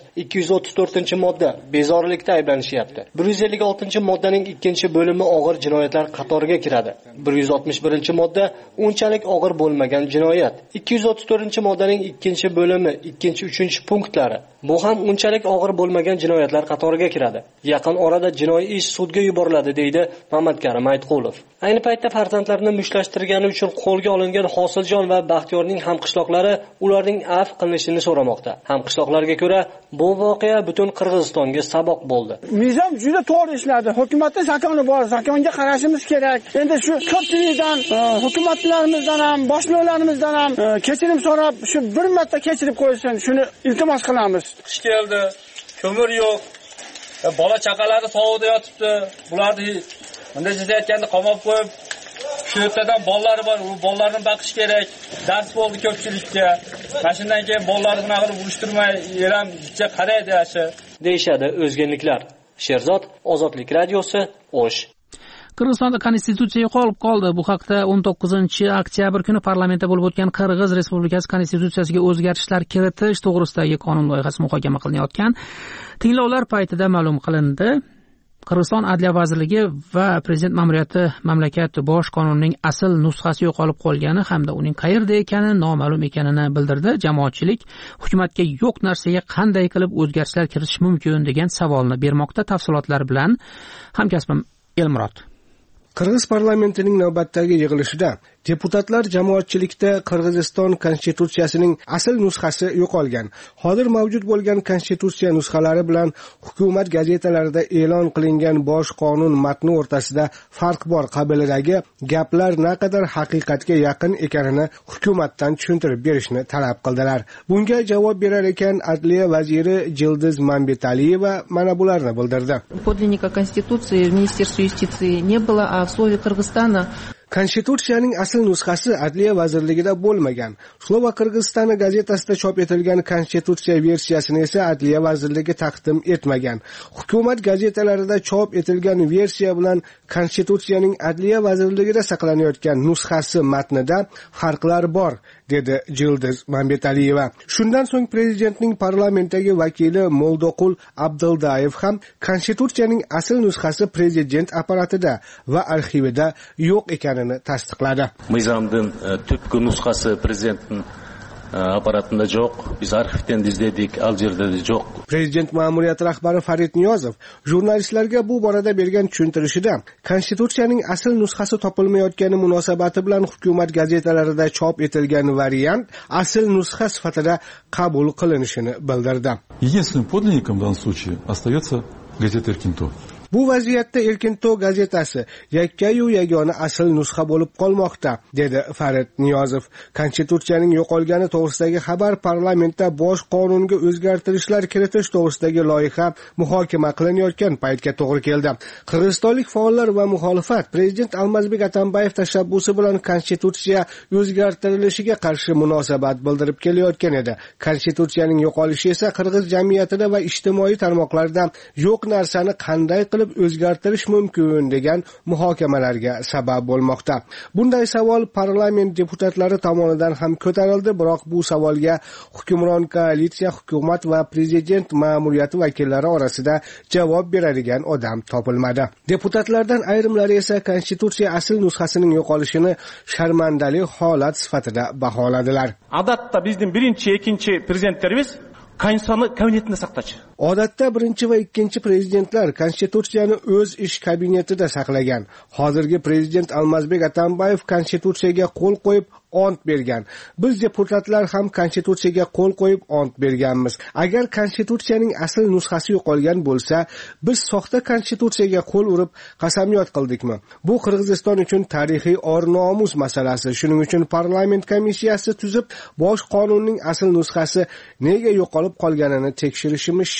234-modda bezorilikda ayblanishyapti. 156-moddaning 2-bo'limi og'ir jinoyatlar qatoriga kiradi. 161-modda unchalik og'ir bo'lmagan jinoyat. 234-moddaning 2-bo'limi 2-3 punktlari bu ham unchalik og'ir bo'lmagan jinoyatlar qatoriga kiradi. Yaqin orada jinoiy ish sudga yuboriladi, deydi Mamatkarim Aytqulov. Ayni paytda farzandlarini mushtlashtirgani uchun qo'lga olingan Hosiljon va Baxtiyorning hamqishloqlari ularning afv qilinishini so'ramoqda. Hamqishloqlarga ko'ra, bu voqea butun Qirg'izistonga saboq bo'ldi. Nizom juda to'g'ri ishladi. Hukumatning zakoni bor, zakonga qarashimiz kerak. Endi shu ko'pchilikdan, hukumatlarimizdan ham, boshliqlarimizdan ham kechirim so'rab, shu bir marta kechirib qo'ysin, shuni iltimos qilamiz. Qish keldi, ko'mir yo'q. Bola chaqalari sovuqda yotibdi. Bularni bunday jizayotganda qamab qo'yib, shu yerdan bolalar bor, u bolalarni baqish kerak. Dars bo'ldi ko'pchilikka. Mashinadan keyin bolalarni nima qilib urishtirmay, eram jicha qaraydi yaxshi, deyshadi o'zganliklar. Sherzod, Ozodlik radiosi, O'sh. Qirg'izistonda konstitutsiya yo'qolib qoldi. Bu haqda 19-oktyabr kuni parlamentda bo'lib o'tgan Qirg'iz Respublikasi konstitutsiyasiga o'zgartishlar kiritish to'g'risidagi qonun loyihasi muhokama qilinayotgan tinglovlar paytida ma'lum qilindi. Qirg'iziston Adliya vazirligi va prezident ma'muriyati mamlakat bosh qonunining asl nusxasi yo'qolib qolgani hamda uning qayerda ekani noma'lum ekanini bildirdi. Jamoatchilik hukumatga yo'q narsaga qanday qilib o'zgartishlar kiritish mumkin degan savolni bermoqda. Tafsilotlar bilan hamkasbim Elmurod. Qirg'iz parlamentining navbatdagi yig'ilishida deputatlar jamoatchilikda Qirg'iziston konstitutsiyasining asl nusxasi yo'qolgan, hozir mavjud bo'lgan konstitutsiya nusxalari bilan hukumat gazetalarida e'lon qilingan bosh qonun matni o'rtasida farq bor qabilidagi gaplar naqadar haqiqatga yaqin ekanini hukumatdan tushuntirib berishni talab qildilar. Bunga javob berar ekan Adliya vaziri Jildiz Mambetaliyeva mana bularni bildirdi. Подлинника Конституции в Министерстве юстиции не было, а в слове Кыргызстана Konstitutsiyaning asl nusxasi Adliya vazirligida bo'lmagan. Slova Qirg'izistoni gazetasida chop etilgan konstitutsiya versiyasini esa Adliya vazirligi taqdim etmagan. Hukumat gazetalarida chop etilgan versiya bilan konstitutsiyaning Adliya vazirligida saqlanayotgan nusxasi matnida farqlar bor, dedi Jildiz Mambetaliyeva. Shundan so'ng prezidentning parlamentdagi vakili Moldoqul Abduldayev ham konstitutsiyaning asl nusxasi prezident apparatida va arxivida yo'q ekanini tasdiqladi. Mizamdın tüpkü nusxası prezidentin apparatında yo'q. Biz arxivdan izledik, al yerda yo'q. Prezident ma'muriyati rahbari Farid Niyozov jurnalistlarga bu borada bergan tushuntirishida konstitutsiyaning asl nusxasi topilmayotgani munosabati bilan hukumat gazetalarida chop etilgan variant asl nusxa sifatida qabul qilinishini bildirdi. Единственным подлинником в данном случае остается газета «Эркинто». Bu vaziyatda Erkinto gazetasi yakkayu yagona asl nusxa bo'lib qolmoqda, dedi Farid Niyozov. Konstitutsiyaning yo'qolgani to'g'risidagi xabar parlamentda bosh qonunga o'zgartirishlar kiritish to'g'risidagi loyiha muhokama qilinayotgan paytga to'g'ri keldi. Qirg'izistonlik faollar va muxolifat prezident Almazbek Atambayev tashabbusi bilan konstitutsiya o'zgartirilishiga qarshi munosabat bildirib kelayotgan edi. Konstitutsiyaning yo'qolishi esa qirg'iz jamiyatida va ijtimoiy tarmoqlarda yo'q narsani qanday o'zgartirish mumkin degan muhokamalarga sabab bo'lmoqda. Bunday savol parlament deputatlari tomonidan ham ko'tarildi, biroq bu savolga hukmron koalitsiya, hukumat va prezident ma'muriyati vakillari orasida javob beradigan odam topilmadi. Deputatlardan ayrimlari esa konstitutsiya asl nusxasining yo'qolishini sharmandali holat sifatida baholadilar. Odatda bizning birinchi, ikkinchi prezidentlarimiz konstitutsiyani kabinetida saqlachi. Odatda birinchi va ikkinchi prezidentlar konstitutsiyani o'z ish kabinetida saqlagan. Hozirgi prezident Almazbek Atambayev konstitutsiyaga qo'l qo'yib ont bergan. Biz deputatlar ham konstitutsiyaga qo'l qo'yib ont berganmiz. Agar konstitutsiyaning asl nusxasi yo'qolgan bo'lsa, biz soxta konstitutsiyaga qo'l urib qasamyod qildikmi? Bu Qirg'iziston uchun tarixiy or-nomus masalasi. Shuning uchun parlament komissiyasi tuzib, bosh qonunning asl nusxasi nega yo'qolib qolganini tekshirishimiz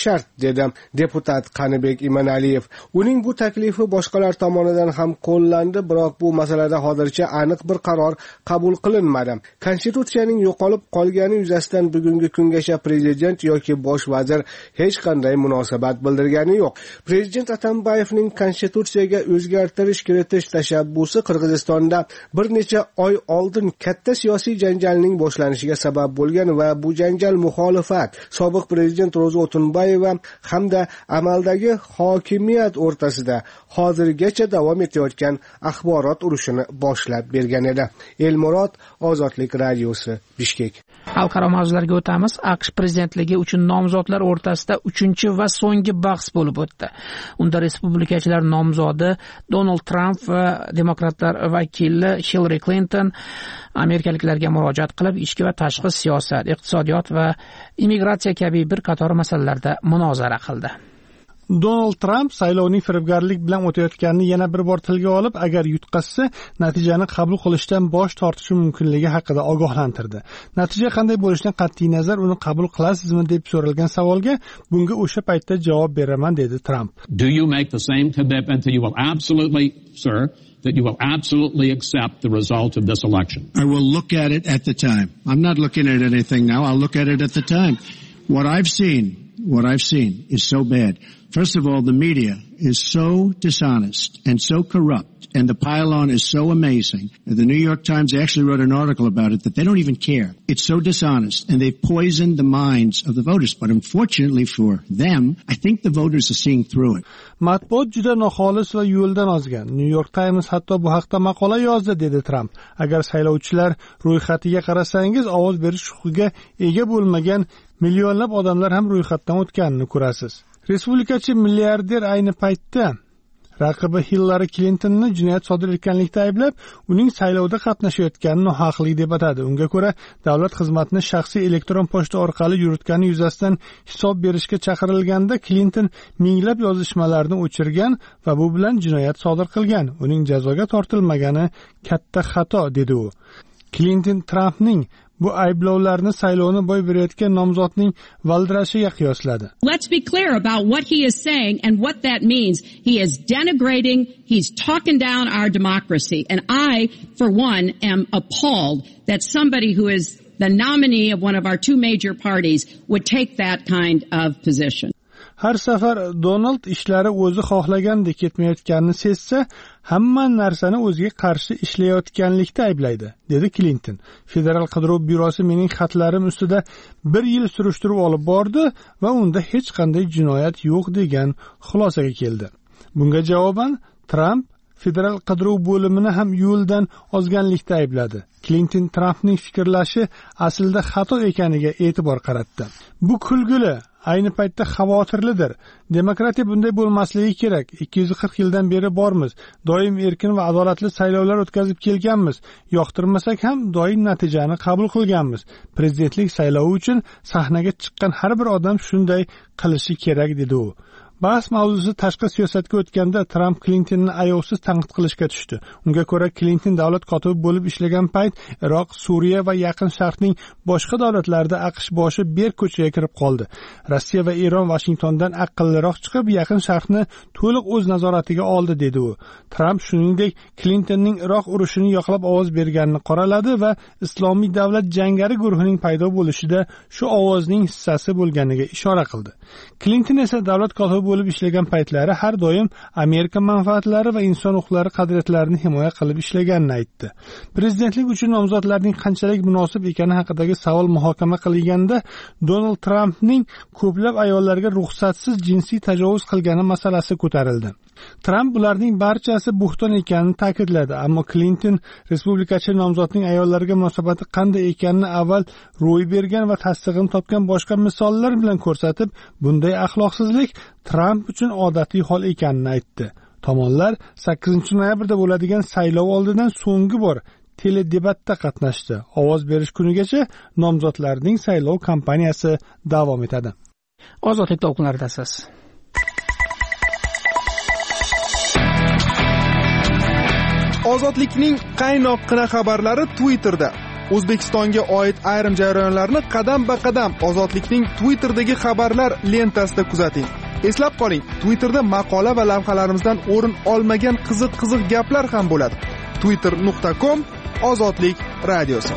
shart, dedi deputat Qanibek Imanaliyev. Uning bu taklifi boshqalar tomonidan ham qo'llandi, biroq bu masalada hozircha aniq bir qaror qabul qilinmadi. Konstitutsiyaning yo'qolib qolgani yuzasidan bugungi kungacha prezident yoki bosh vazir hech qanday munosabat bildirgani yo'q. Prezident Atambayevning konstitutsiyaga o'zgartirish kiritish tashabbusi Qirg'izistonda bir necha oy oldin katta siyosiy janjalning boshlanishiga sabab bo'lgan va bu janjal muxolifat, sobiq prezident Ro'za O'tunbayeva hamda amaldagi hokimiyat o'rtasida hozirgacha davom etayotgan axborot urushini boshlab bergan edi. Elmurod, Ozodlik radiosi, Bishkek. Xalqaro mavzularga o'tamiz. AQSh prezidentligi uchun nomzodlar o'rtasida 3-chi va so'nggi bahs bo'lib o'tdi. Unda respublikachilar nomzodi Donald Trump va demokratlar vakili Hillary Clinton amerikaliklarga murojaat qilib, ichki va tashqi siyosat, iqtisodiyot va immigratsiya kabi bir qator masalalarda munozara qildi. Donald Trump saylovning firibgarlik bilan o'tayotganini yana bir bor tilga olib, agar yutqazsa, natijani qabul qilishdan bosh tortishi mumkinligi haqida ogohlantirdi. Natija qanday bo'lishidan qat'iy nazar uni qabul qilasizmi deb so'ralgan savolga bunga o'sha paytda javob beraman dedi Trump. Do you make the same commitment that you will absolutely, sir, that you will absolutely accept the result of this election? I will look at it at the time. I'm not looking at anything now. I'll look at it at the time. What I've seen is so bad. First of all, the media is so dishonest and so corrupt, and the pile-on is so amazing. The New York Times actually wrote an article about it that they don't even care. It's so dishonest, and they've poisoned the minds of the voters. But unfortunately for them, I think the voters are seeing through it. Matbuot juda noxolis va yo'ldan ozgan. New York Times hatto bu haqda maqola yozdi, dedi Trump. Agar saylovchilar ro'yxatiga qarasangiz, ovoz berish huquqiga ega bo'lmagan millionlab odamlar ham ro'yxatdan o'tganini ko'rasiz. Respublikachi milliarder ayni paytda raqibi Hillary Clintonni jinoyat sodir etganlikda ayblab, uning saylovda qatnashayotganini nohaqlik deb atadi. Unga ko'ra, davlat xizmatini shaxsiy elektron pochta orqali yuritgani yuzasidan hisob berishga chaqirilganda Clinton minglab yozishmalarni o'chirgan va bu bilan jinoyat sodir qilgan. Uning jazoga tortilmagani katta xato, dedi u. Clinton Trumpning bu ayblovlarni saylovni boy berayotgan nomzodning valdirashiga qiyosladi. Let's be clear about what he is saying and what that means. He is denigrating, he's talking down our democracy. And I, for one, am appalled that somebody who is the nominee of one of our two major parties would take that kind of position. Har safar Donald ishlari o'zi xohlagandek ketmayotganini sezsa, hamma narsani o'ziga qarshi ishlayotganlikda ayblaydi, dedi Clinton. Federal qidiruv byurosi mening xatlarim ustida 1 yil surishtiruv olib bordi va unda hech qanday jinoyat yo'q degan xulosaga keldi. Bunga javoban Trump federal qidiruv bo'limini ham yo'ldan ozganlikda aybladi. Clinton Trumpning fikrlashi aslida xato ekaniga e'tibor qaratdi. Bu kulgili, ayni paytda xavotirlidir. Demokratiya bunday bo'lmasligi kerak. 240 yildan beri bormiz. Doim erkin va adolatli saylovlar o'tkazib kelganmiz. Yoqtirmasak ham doim natijani qabul qilganmiz. Prezidentlik saylovi uchun sahnaga chiqqan har bir odam shunday qilishi kerak, dedi u. Bahs mavzusi tashqi siyosatga o'tganda Trump Clintonni ayovsiz tanqid qilishga tushdi. Unga ko'ra, Clinton davlat kotibi bo'lib ishlagan payt Iroq, Suriya va Yaqin Sharqning boshqa davlatlarida AQSh boshi berk ko'chaga kirib qoldi. Rossiya va Eron Washingtondan aqlliroq chiqib, Yaqin Sharqni to'liq o'z nazoratiga oldi, dedi u. Trump shuningdek Clintonning Iroq urushini yoqlab ovoz berganini qoraladi va Islomiy davlat jangari guruhining paydo bo'lishida shu ovozning hissasi bo'lganiga ishora qildi. Clinton esa davlat kotibi bo'lib ishlagan paytlari har doim Amerika manfaatlari va inson huquqlari qadriyatlarini himoya qilib ishlaganini aytdi. Prezidentlik uchun nomzodlarning qanchalik munosib ekani haqidagi savol muhokama qilinganda Donald Trumpning ko'plab ayollarga ruxsatsiz jinsiy tajovuz qilgani masalasi ko'tarildi. Trump bularning barchasi bo'xton ekanini ta'kidladi, ammo Clinton respublikachi nomzodning ayollarga munosabati qanday ekanini avval ro'y bergan va tasdig'ini topgan boshqa misollar bilan ko'rsatib, bunday axloqsizlik Trump uchun odatiy hol ekanini aytdi. Tomonlar 8-noyabrda bo'ladigan saylov oldidan so'nggi bor teledebatda qatnashdi. Ovoz berish kunigacha nomzodlarning saylov kampaniyasi davom etadi. Ozodlik to'lqinlaridasiz. Ozodlikning qaynoqqina xabarlari Twitterda. O'zbekistonga oid ayrim jarayonlarni qadam-ba-qadam Ozodlikning Twitter'dagi xabarlar lentasida kuzating. Eslab qoling, Twitter'da maqola va lavhalarimizdan o'rin olmagan qiziq gaplar ham bo'ladi. twitter.com Ozodlik radiosi.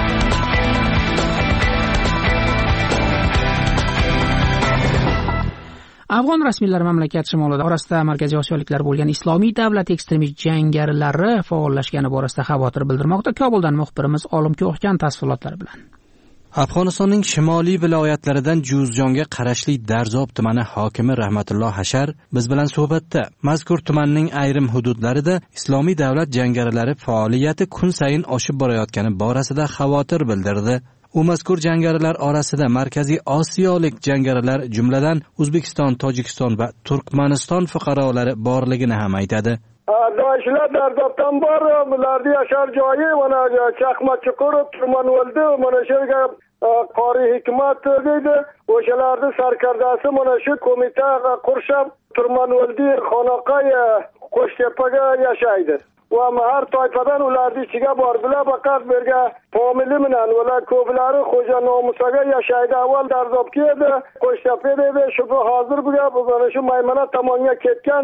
Afg'on rasmiylari mamlakat shimolida orasida markaziy osiyoliklar bo'lgan Islomiy davlat ekstremist jangarilari faollashgani borasida xavotir bildirmoqda. Kobuldan muxbirimiz Olim Ko'xkan tafsilotlari bilan. Afg'onistonning shimoliy viloyatlaridan Juzjonga qarashli Darzob tumani hokimi Rahmatulloh Hashar biz bilan suhbatda mazkur tumanning ayrim hududlarida Islomiy davlat jangarilari faoliyati kun sayin oshib borayotgani borasida xavotir bildirdi. U mazkur jangarilar orasida Markaziy Osiyolik jangarilar jumladan O'zbekiston, Tojikiston va Turkmaniston fuqarolari borligini ham aytadi. Daishlar Darzobdan bor, bularning yashar joyi mana Chaqmachuqur, Turmanvoldi, mana shu yerga Qori Hikmat deydi. O'shalarning sarkardasi mana shu qo'mita qurshab Turmanvoldi Xonoqay Qo'shtepaga yashaydi. Va har toifadan ularning ichiga bordilar, faqat berga Pomili bilan ular ko'plari Xo'ja Nomusaga yashaydi. Avval Darzobga edi, Qo'shtepa edi, shu hozir bu mana shu Maymana tomonga ketgan.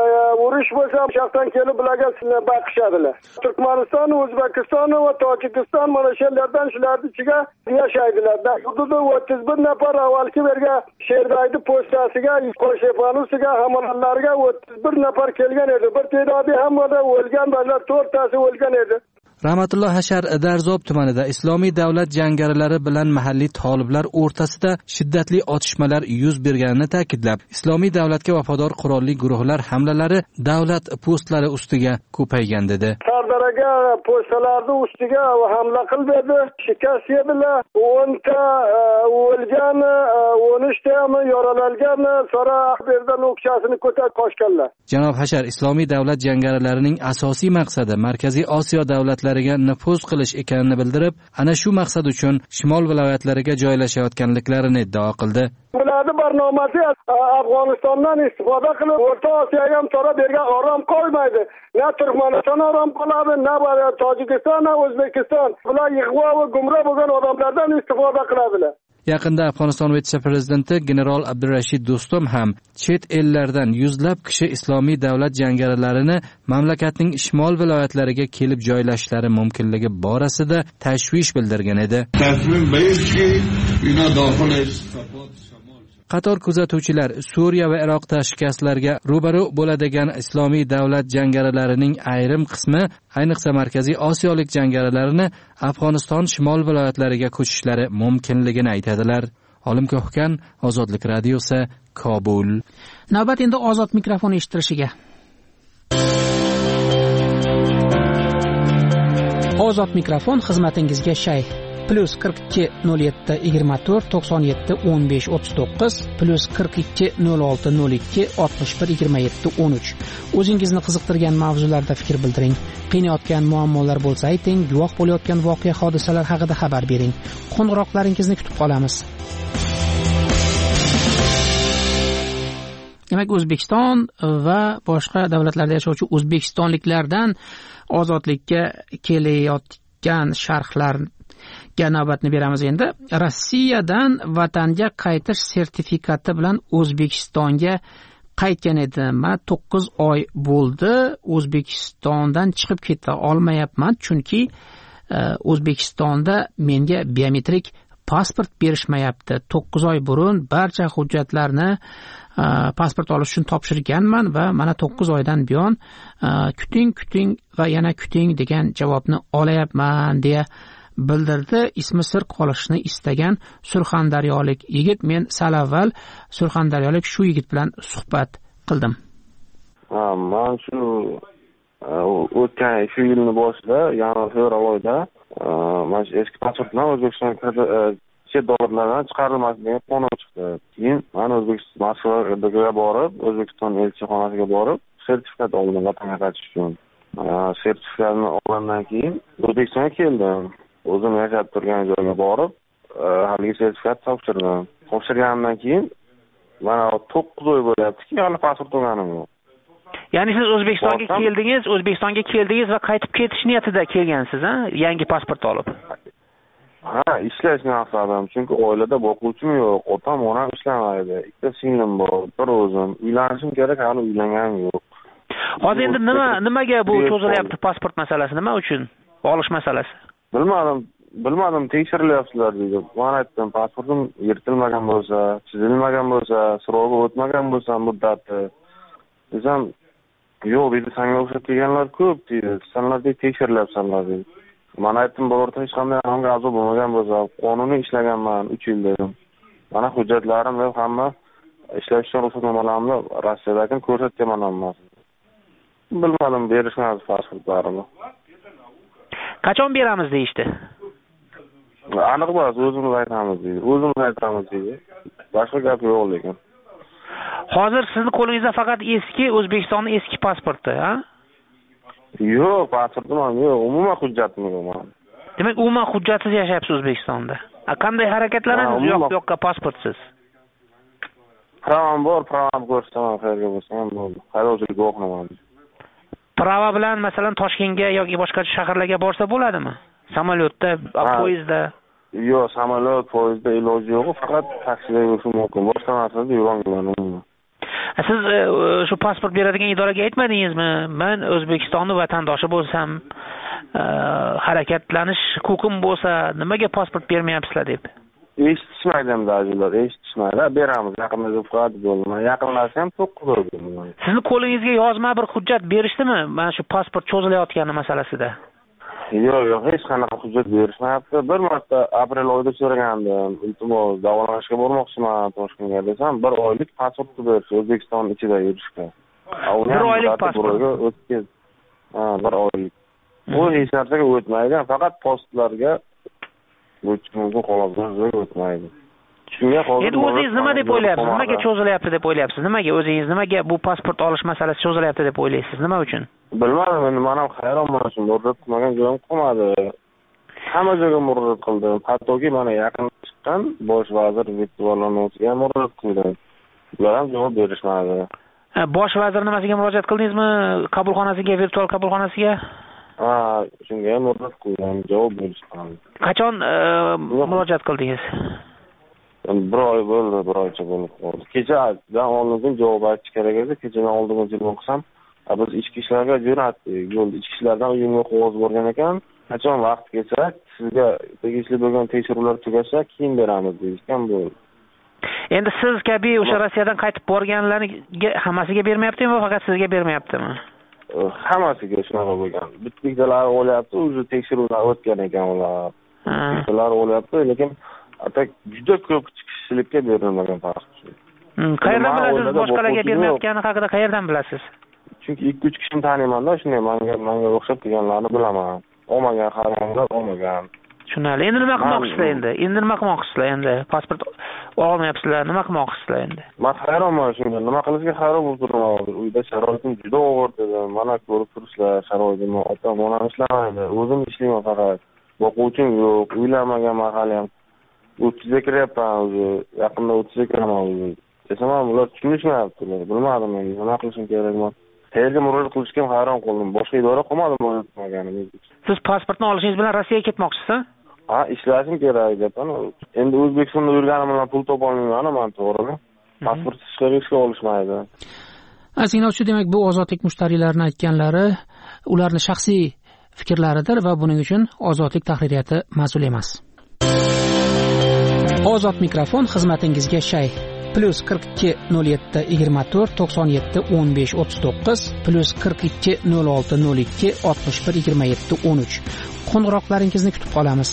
Urush bo'lsa, shaxsan kelib bularga baqishadilar. Turkmaniston, O'zbekiston va Tojikiston mana shu yerlardan shularning ichiga yashaydilar. Hududi 31 nafar avvalgi berga Sherdaydi postasiga, Qo'shepanusiga, hamonlarga 31 nafar kelgan edi. Bir te'dodi hammada o'lgan, ba'zilar 4 tasi o'lgan edi. Rahmatulloh Hashar Darzob tumanida Islomiy davlat jangarilari bilan mahalliy toliblar o'rtasida shiddatli otishmalar yuz berganini ta'kidlab, Islomiy davlatga vafodor qurolli guruhlar hamlalari davlat postlari ustiga ko'paygan dedi. Sardaraga postlarning ustiga hamla qildi, shikast yedilar. 10 ta o'lgan, 13 ta yaralangan, sonra berdan o'qchasini ko'tarib qochganlar. Janob Hashar Islomiy davlat jangarilarining asosiy maqsadi Markaziy Osiyo davlatlariga nufuz qilish ekanini bildirib, ana shu maqsad uchun shimol viloyatlariga joylashayotganliklarini iddao qildi. Bularning barnomasi Afg'onistondan istifoda qilib, O'rta Osiyoga ham tora bergan orom qolmaydi. Na Turkmaniston orom qoladi, na Tojikiston, na O'zbekiston. Bular yig'vo va gumroh bo'lgan odamlardan istifoda qiladilar. Yaqinda Afg'oniston vitse-prezidenti general Abdurashid Do'stum ham chet ellardan yuzlab kishi Islomiy davlat jangarilarini mamlakatning shimol viloyatlariga kelib joylashishlari mumkinligi borasida tashvish bildirgan edi. Qator kuzatuvchilar Suriya va Iroqda shikastlarga ro'baro bo'ladigan Islomiy davlat jangarilarining ayrim qismi, ayniqsa Markaziy Osiyolik jangarilarni Afg'oniston shimol viloyatlariga ko'chishlari mumkinligini aytadilar. Olim Ko'xkan, Ozodlik radiosi, Kobul. Navbat endi ozod mikrofon eshittirishiga. Ozod mikrofon xizmatingizga shay. +42 07 24 97 15 39 +42 06 02 61 27 13. O'zingizni qiziqtirgan mavzularda fikr bildiring. Qiynayotgan muammolar bo'lsa ayting, guvoh bo'layotgan voqea hodisalar haqida xabar bering. Qo'ng'iroqlaringizni kutib qolamiz. Demak, O'zbekiston va boshqa davlatlarda yashovchi o'zbekistonliklardan ozodlikka kelayotgan sharhlar navbatni beramiz endi. Rossiyadan vatanga qaytish sertifikati bilan O'zbekistonga qaytgan edim. 9 oy bo'ldi. O'zbekistondan chiqib keta olmayapman, chunki O'zbekistonda menga biometrik pasport berishmayapti. 9 oy burun barcha hujjatlarni pasport olish uchun topshirganman va mana 9 oydan buyon kuting va yana kuting degan javobni olayapman deya bildirdi. Ismi sir qolishni istagan surxondaryolik yigit. Men sal avval surxondaryolik shu yigit bilan suhbat qildim. Men shu o'tgan shu yilning boshida, ya'ni fevral oyida, men eski pasportdan O'zbekistonga chet davlatlardan chiqarilmasligiga qonun chiqdi. Keyin men Moskvaga borib, O'zbekiston elchixonasiga borib, sertifikat oldim vatanga qaytish uchun. Sertifikatni olgandan keyin O'zbekistonga keldim. O'zim yashab turgan joyga borib, haligi sertifikat topshirdim. Topshirganimdan keyin mana 9 oy bo'lyaptiki, hali pasport olganim yo'q. Ya'ni siz O'zbekistonga keldingiz va qaytib ketish niyatida kelgansiz, ha? Yangi pasport olib. Ha, ishlashni maqsadim. Chunki oilada boquvchim yo'q, otam, onam ishlamaydi. Ikkita singlim bor, bir o'zim. Uylanishim kerak, hali uylanganim yo'q. Hozir endi nimaga bu cho'zilyapti pasport masalasi? Nima uchun? Olish masalasi. Bilmadim, tekshirilyaptilar deydi. Men aytdim, pasportim yirtilmagan bo'lsa, chizilmagan bo'lsa, srogi o'tmagan bo'lsa muddati. Desam, yo'q deydi, senga o'xshab kelganlar ko'p deydi. Senlar tekshirilyapsanlar deydi. Men aytdim, birorta hech qanday hamga a'zo bo'lmagan bo'lsa, qonuniy ishlaganman 3 yil dedim. Mana hujjatlarim va hamma ishlash uchun ruxsatnomalarimni Rossiyadagi ko'rsatganman hammasi. Bilmadim, berishmadi pasportlarimni. Qachon beramiz deyishdi? Aniq emas, o'zimiz aytamiz deydi. Boshqa gap yo'q lekin. Hozir sizni qo'lingizda faqat eski O'zbekistonning eski pasporti, ha? Yo'q, pasportim yo'q, umuman hujjatim yo'q. Demak, umuman hujjatsiz yashayapsiz O'zbekistonda. Qanday harakatlanasiz yo'qqa pasportsiz? Pravam bor, pravam ko'rsataman, qayerga bo'lsam bo'ldi. Haydovchilik guvohnomam. Prava bilan masalan Toshkentga yoki boshqa shaharlarga borsa bo'ladimi? Samolyotda, poyezdda? Yo'q, samolyot, poyezdda iloji yo'q, faqat taksida yurishim mumkin. Boshqa narsada yurolmayman. Siz shu pasport beradigan idoraga aytmadingizmi? Men O'zbekistonning vatandoshi bo'lsam, harakatlanish huquqim bo'lsa, nimaga pasport bermayapsizlar deb? Eshitishmaydi da'jilar, eshitishmaydi. Beramiz, yaqinda faqat bo'lmaydi. Yaqinlashsam 9 oy bo'lmaydi. Sizni qo'lingizga yozma bir hujjat berishdimi? Mana shu pasport cho'zilayotgani masalasida. Yo'q, hech qanaqa hujjat berishmayapti. Bir marta aprel oyida so'ragandim. Iltimos, davolanishga bormoqchiman Toshkentga desam, 1 oylik pasport berish O'zbekiston ichida yurishga. 1 oylik pasport. 1 oylik. Bu hech narsaga o'tmaydi, faqat postlarga o'tishimizga qoladigan o'tmaydi. Shunga hozir endi o'zingiz nima deb o'ylayapsiz? Nimaga cho'zilyapti deb o'ylayapsiz? Nimaga bu pasport olish masalasi cho'zilyapti deb o'ylaysiz? Nima uchun? Bilmadim, endi men ham hayronman, shu murojaat qilmagan joyim qolmadi. Hamma joyga murojaat qildim. Hattoki mana yaqin chiqqan bosh vazir virtuallanuvchiga murojaat qildim. Ular ham javob berishmadi. Bosh vazir nimasiga murojaat qildingizmi? Qabulxonasiga, virtual qabulxonasiga? Shunga ham murojaat qildim, javob berishmadi. Qachon murojaat qildingiz? 1 oy bo'ldi, 1 oycha bo'lib qoldi. Kechadan oldin javob aytish kerak edi. Kechadan oldin javob qilsam, biz ichki ishlarga jo'natdik. Yo'lda ichki ishlardan uyimga qog'oz borgan ekan, qachon vaqt kelsa, sizga tegishli bo'lgan tekshiruvlar tugasa, keyin beramiz deyishgan bo'ldi. Endi siz kabi o'sha Rossiyadan qaytib borganlarga hammasiga bermayaptimi yo faqat sizga bermayaptimi? Hammasiga shunaqa bo'lgan. Bittalar o'lyapti, o'zi tekshiruvlar o'tgan ekan ular. Bittalar o'lyapti, lekin atak juda ko'p chiqishchilikka berilmagan pasport. Qayerdan bilasiz boshqalarga bermayotgani haqida qayerdan bilasiz? Chunki 2-3 kishini taniyman-da, shunday menga o'xshab kelganlarni bilaman. Olmagan, qaraganlar olmagan. Tushunarli. Endi nima qilmoqchisizlar endi? Pasport olmayapsizlar, nima qilmoqchisizlar endi? Men hayronman shunga. Nima qilishga hayron bo'lib turibman. Uyda sharoitim juda og'ir dedim. Mana ko'rib turibsizlar, sharoitimni ota-onam ishlamaydi. O'zim ishlayman faqat. Boquvchim yo'q, uylanmagan hali ham. 30ga kiryapman o'zi, yaqinda 30ga kiraman o'zi. Desam ham ular tushunishmayaptilar. Bilmadim men nima qilishim kerakman. Qayerga murojaat qilishga hayron qoldim. Boshqa idora qolmadi murojaat qilganim. Siz pasportni olishingiz bilan Rossiyaga ketmoqchisiz? Ishlashim kerak deb. Endi O'zbekistonda yurganim bilan pul topolmayman, men to'g'rimi? Pasport ishga olishmaydi. Asinglovchi, demak bu ozodlik mushtariylarini aytganlari ularning shaxsiy fikrlaridir va buning uchun ozodlik tahririyati mas'ul emas. Ozod mikrofon xizmatingizga shay. +42 07 24 97 15 39 +42 06 02 61 27 13. Qo'ng'iroqlaringizni kutib qolamiz.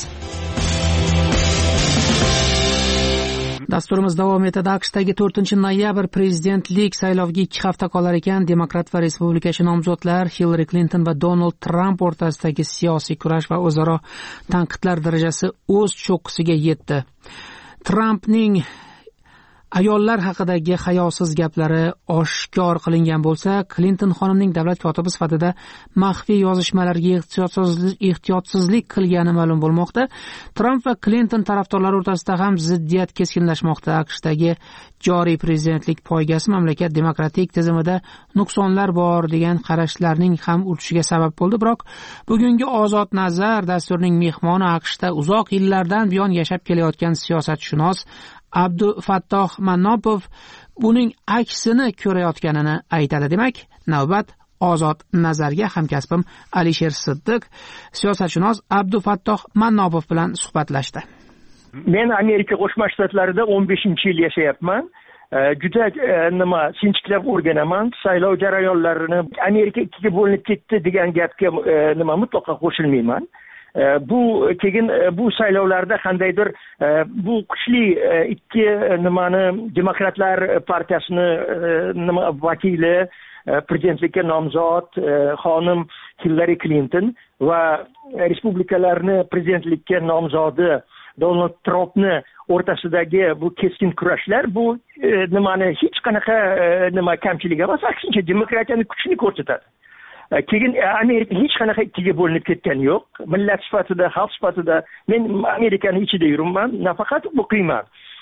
Dasturimiz davom etadi. AQShdagi 4-noyabr prezidentlik sayloviga 2 hafta qolar ekan, demokrat va respublikachi nomzodlar Hillary Clinton va Donald Trump o'rtasidagi siyosiy kurash va o'zaro tanqidlar darajasi o'z cho'qqisiga yetdi. Trumpning Ayollar haqidagi hayosiz gaplari oshkor qilingan bo'lsa, Klinton xonimning davlat kotibi sifatida maxfiy yozishmalarga ehtiyotsizlik qilgani ma'lum bo'lmoqda. Trump va Klinton tarafdorlari o'rtasida ham ziddiyat keskinlashmoqda. AQShdagi joriy prezidentlik poygasi mamlakat demokratik tizimida nuqsonlar bor degan qarashlarning ham urchishiga sabab bo'ldi. Biroq bugungi Ozod nazar dasturining mehmoni AQShda uzoq yillardan buyon yashab kelayotgan siyosatshunos Abdufattoh Mannopov buning aksini ko'rayotganini aytadi. Demak, navbat Ozod nazarga hamkasbim Alisher Siddiq siyosatshunos Abdufattoh Mannopov bilan suhbatlashdi. Men Amerika Qo'shma Shtatlarida 15-yil yashayapman. Juda sinchiklab o'rganaman. Saylov jarayonlarini Amerika ikkiga bo'linib ketdi degan gapga mutlaqo qo'shilmayman. Bu keyin bu saylovlarda qandaydir bu kuchli ikki demokratlar partiyasini vakili prezidentlikka nomzod xonim Hillary Clinton va respublikalarni prezidentlikka nomzodi Donald Trumpni o'rtasidagi bu keskin kurashlar bu hech qanaqa kamchilik emas, aksincha demokratiyaning kuchini ko'rsatadi. Keyin Amerika hech qanaqa ikkiga bo'linib ketgani yo'q. Millat sifatida, xalq sifatida men Amerikaning ichida yuribman, nafaqat o'qiyman.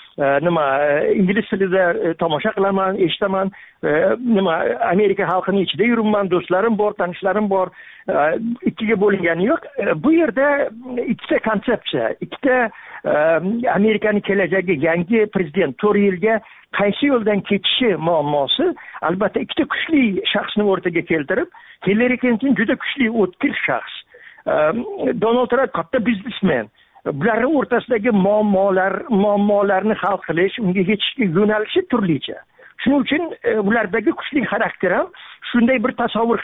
Ingliz tilida tomosha qilaman, eshitaman. Amerika xalqining ichida yuribman, do'stlarim bor, tanishlarim bor. Ikkiga bo'lingani yo'q. Bu yerda ikkita konsepsiya, ikkita Amerikaning kelajagi, yangi prezident 4 yilga qaysi yo'ldan ketishi muammosi albatta ikkita kuchli shaxsni o'rtaga keltirib, Hillary Clinton juda kuchli o'tkir shaxs, Donald Trump katta biznesmen. Bularning o'rtasidagi muammolarni hal qilish, unga yetishga yo'nalishi turlicha. Shuning uchun ulardagi kuchli xarakter ham shunday bir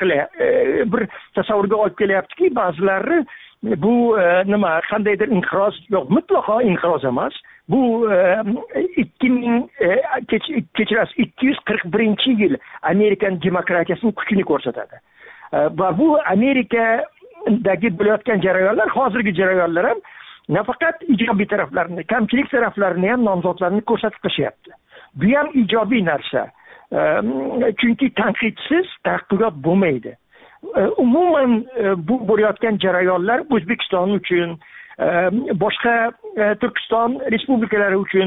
tasavvurga olib kelyaptiki, ba'zilari bu qandaydir inqiroz yo'q, mutlaqo inqiroz emas. Bu 241-yil Amerikan demokratiyasining kuchini ko'rsatadi. Va bu Amerikadagi bo'layotgan jarayonlar, hozirgi jarayonlar ham nafaqat ijobiy taraflarini, kamchilik taraflarini ham nomzodlarni ko'rsatib qo'yapti. Bu ham ijobiy narsa. Chunki tanqidsiz taraqqiyot bo'lmaydi. Umuman bu bo'layotgan jarayonlar O'zbekiston uchun, boshqa Turkiston respublikalari uchun,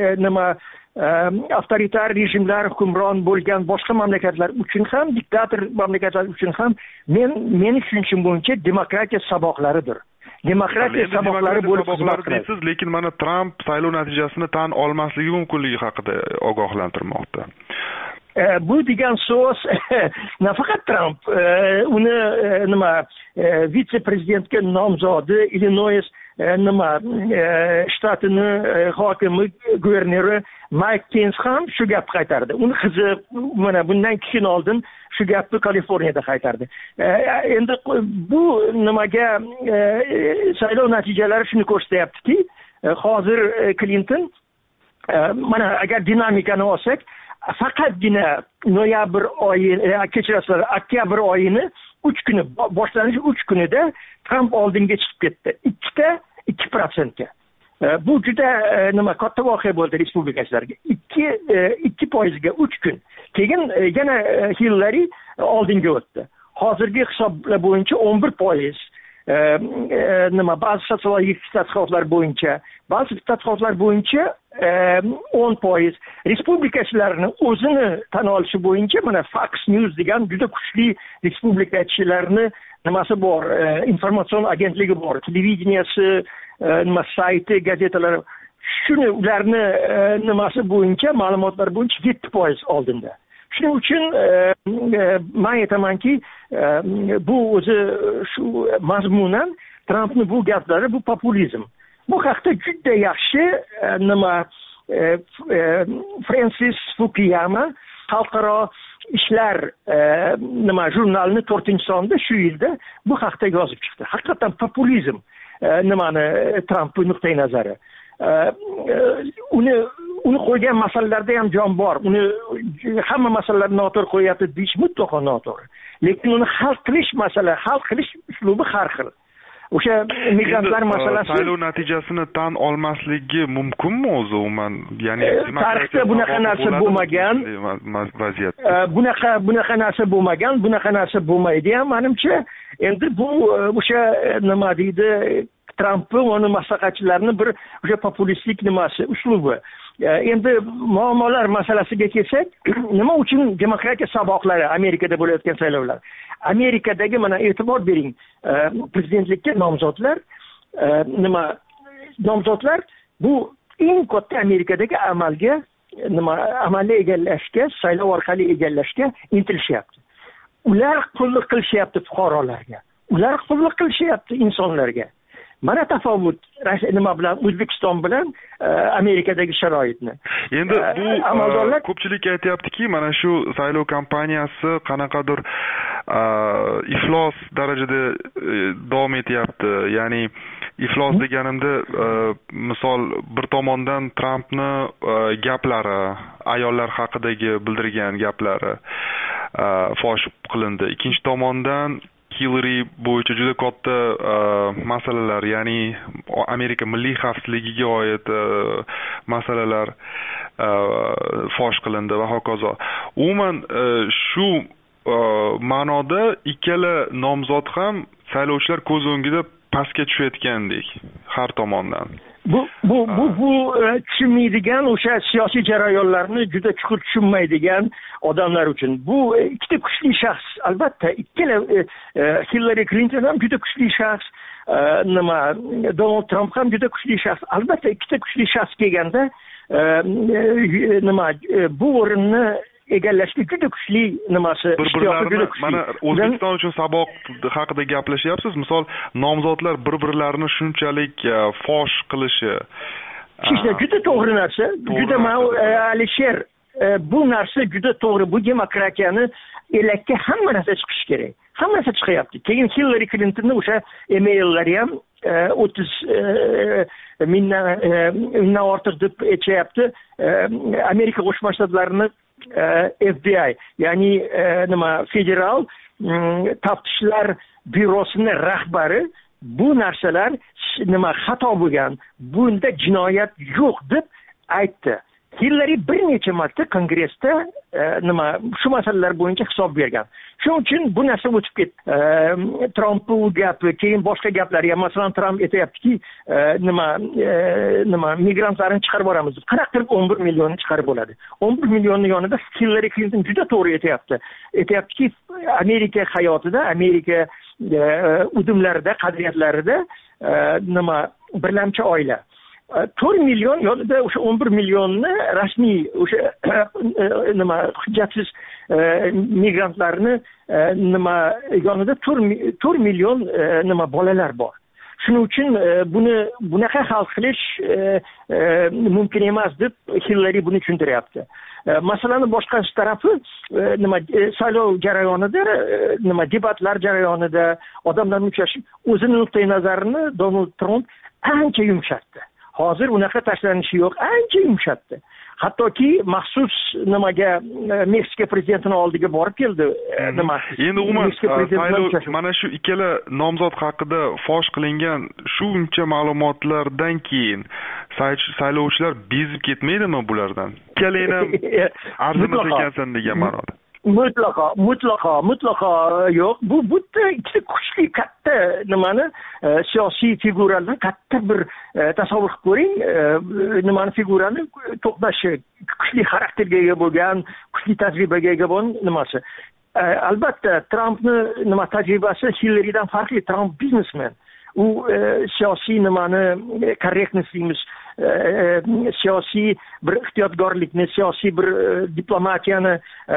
avtoritar rejimlar hukmron bo'lgan boshqa mamlakatlar uchun ham, diktator mamlakatlar uchun ham meni tushunishim bo'yicha demokratiya saboqlaridir. Demokratiya saboqlari bo'lib xizmat qiladi. Lekin mana Trump saylov natijasini tan olmasligi mumkinligi haqida ogohlantirmoqda. Bu degan so'z nafaqat Trump, uni vitse-prezidentga nomzodi Illinois shtatining hokimi, guvernori Mike Pence ham shu gapni qaytardi. Uni qizi mana bundan 2 kun oldin shu gapni Kaliforniyada qaytardi. Endi bu nimaga saylov natijalari shuni ko'rsatyaptiki, hozir Clinton mana agar dinamikani olsak, faqatgina noyabr oyi, kechirasizlar, oktyabr oyini 3 kuni, boshlanish 3 kunida Trump oldinga chiqib ketdi. 2%ga. Bu juda katta voqea bo'ldi respublikachilarga. 2% 3 kun. Keyin yana Hillary oldinga o'tdi. Hozirgi hisoblar bo'yicha 11%. Ba'zi sotsiologik tadqiqotlar bo'yicha, ba'zi tadqiqotlar bo'yicha 10%. Respublikachilarni o'zini tan olishi bo'yicha mana Fox News degan juda kuchli respublikachilarni nimasi bor, informatsion agentligi bor, televideniyasi, sayti, gazetalari. Shuni ularni nimasi bo'yicha, ma'lumotlar bo'yicha 7% oldinda. Shuning uchun men aytamanki, bu o'zi shu mazmunan Trumpning bu gaplari bu populizm. Bu haqda juda yaxshi Francis Fukuyama xalqaro ishlar jurnalining 4-sonida shu yilda bu haqda yozib chiqdi. Haqiqatan populizm Trumpning nuqtai nazari. Uni qo'ygan masalalarda ham jon bor. Uni hamma masalalarni noto'g'ri qo'yapti deyish mutlaqo noto'g'ri. Lekin uni hal qilish uslubi har xil. o'sha migrantlar masalasi saylov natijasini tan olmasligi mumkinmi o'zi umuman? Ya'ni tarixda bunaqa narsa bo'lmagan vaziyat. Bunaqa narsa bo'lmagan, bunaqa narsa bo'lmaydi ham menimcha. Endi bu o'sha nima deydi, Trampni va uning maslahatchilarini bir o'sha populistik nimasi, uslubi. Endi muammolar masalasiga kelsak, nima uchun demokratiya saboqlari Amerikada bo'layotgan saylovlar? Amerikadagi mana e'tibor bering, prezidentlikka nomzodlar bu eng katta Amerikadagi amalni egallashga, saylov orqali egallashga intilishyapti. Ular qulluq qilishyapti fuqarolarga. Ular qulluq qilishyapti insonlarga. Mana tafovut nima bilan O'zbekiston bilan Amerikadagi sharoitni. Endi bu ko'pchilik aytayaptiki, mana shu saylov kampaniyasi qanaqadir iflos darajada davom etyapti. Ya'ni iflos deganimda misol bir tomondan Trampni gaplari, ayollar haqidagi bildirgan gaplari fosh qilindi. Ikkinchi tomondan Hillary bo'yicha juda katta masalalar, ya'ni Amerika milliy xavfsizligiga oid masalalar fosh qilindi va hokazo. Umuman shu ma'noda ikkala nomzod ham saylovchilar ko'z o'ngida pastga tushayotgandek har tomondan. Bu tushunmaydigan, o'sha siyosiy jarayonlarni juda chuqur tushunmaydigan odamlar uchun bu ikkita kuchli shaxs, albatta ikkala Hillary Clinton ham juda kuchli shaxs, Donald Trump ham juda kuchli shaxs. Albatta ikkita kuchli shaxs kelganda bu o'rinni egallashga juda kuchli nimasi, bir-birlarini mana O'zbekiston uchun saboq haqida gaplashyapsiz. Misol nomzodlar bir-birlarini shunchalik fosh qilishi. Juda to'g'ri narsa. Juda Alisher, bu narsa juda to'g'ri. Bu demokratiyani elakka hamma narsa chiqishi kerak. Hamma narsa chiqyapti. Keyin Hillary Clintonning o'sha emaillari ham 30 mingdan ortiq deb aytayapti. Amerika Qo'shma Shtatlarini FBI, ya'ni federal taftishlar byurosining rahbari bu narsalar xato bo'lgan, bunda jinoyat yo'q deb aytdi. Hillary bir necha marta kongressda shu masalalar bo'yicha hisob bergan. Shuning uchun bu narsa o'tib ketdi. Trampning gapi, keyin boshqa gaplar, masalan Tramp aytayaptiki, migrantlarni chiqarib boramiz. Qanaqa qilib 11 millionni chiqarib bo'ladi? 11 millionni yonida Hillary Clinton juda to'g'ri aytayapti. Aytayaptiki, Amerika hayotida, Amerika udumlarida, qadriyatlarida birlamchi oila. 4 million yonida o'sha 11 millionni rasmiy o'sha hujjatsiz migrantlarni yonida 4 million bolalar bor. Shuning uchun buni bunaqa hal qilish mumkin emas deb Hillary buni tushuntiryapti. Masalani boshqa tarafi saylov jarayonida, debatlar jarayonida odamlar uchrashib o'zining nuqtai nazarini Donald Trump ancha yumshatdi. Hozir unaqa tashlanishi yo'q, ancha yumshatdi. Hattoki maxsus Meksika prezidentining oldiga borib keldi. Endi umuman mana shu ikkala nomzod haqida fosh qilingan shuncha ma'lumotlardan keyin saylovchilar bezib ketmaydimi bulardan? Ikkalangni ham arzimas ekansan degan ma'noda. Mutlaqo yo'q. Bu ikkita kuchli katta siyosiy figuralarni katta bir tasavvur qilib ko'ring. Figurani to'qnashi, kuchli xarakterga ega bo'lgan, kuchli tajribaga ega bo'lgan nimasi. Albatta Trampning tajribasi Hillarydan farqli. Trump biznesmen. U siyosiy korrektnost deymiz, siyosiy bir ehtiyotkorlikni, siyosiy bir diplomatiyani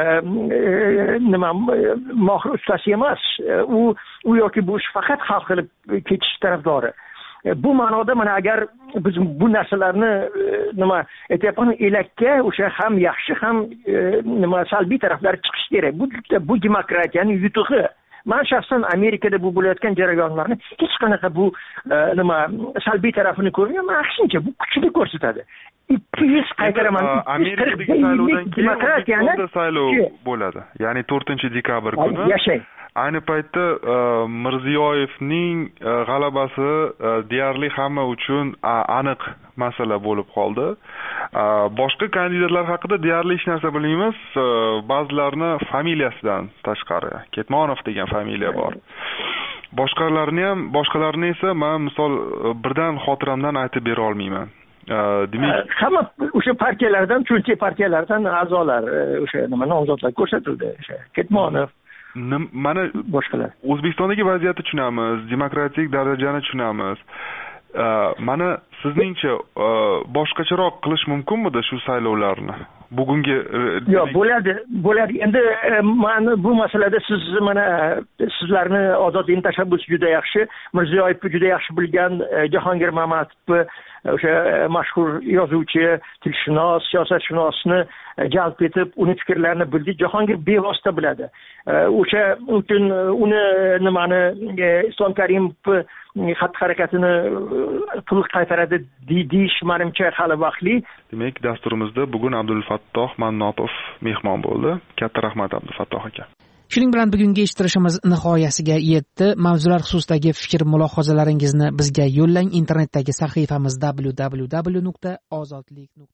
mohir ustasi emas. U yoki bu ish faqat hal qilib ketish tarafdori. Bu ma'noda mana agar biz bu narsalarni aytyapman, elakka o'sha ham yaxshi ham salbiy taraflari chiqishi kerak. Bu demokratiyaning yutug'i. Men shaxsan Amerikada bu bo'layotgan jarayonlarni hech qanaqa bu salbiy tarafini ko'rmayman. Aksincha bu kuchni ko'rsatadi. 200 qaytaraman. Amerikadagi saylovdan keyin O'zbekistonda saylov bo'ladi. Ya'ni 4-dekabr kuni. ayni paytda Mirziyoyevning g'alabasi deyarli hamma uchun aniq masala bo'lib qoldi. Boshqa kandidatlar haqida deyarli hech narsa bilmaymiz. Ba'zilarini familiyasidan tashqari Ketmonov degan familiya bor. Boshqalarini esa men misol birdan xotiramdan aytib bera olmayman. Demak, hamma o'sha partiyalardan, chunki partiyalardan a'zolar o'sha nima nomzodlar ko'rsatildi. O'sha Ketmonov mana boshqalar. O'zbekistondagi vaziyatni tushunamiz, demokratik darajani tushunamiz. Mana sizningcha boshqacharoq qilish mumkinmidi shu saylovlarni? Bugungi yo'q, bo'ladi. Endi mana bu masalada sizlarni ozodlikni tashabbusi juda yaxshi, Mirziyoyevni juda yaxshi bilgan Jahongir Mamatov o'sha mashhur yozuvchi, tilshunos, siyosatshunosni jalb etib, uni fikrlarini bildik. Jahongir bevosita biladi. O'sha uchun uni Islom Karimov xatti-harakatini to'liq qaytaradi deyish menimcha hali vaqtli. Demak, dasturimizda bugun Abdulfattoh Mannopov mehmon bo'ldi. Katta rahmat Abdulfattoh aka. Shuning bilan bugungi eshittirishimiz nihoyasiga yetdi. Mavzular xususidagi fikr-mulohazalaringizni bizga yo'llang. Internetdagi sahifamiz www.ozodlik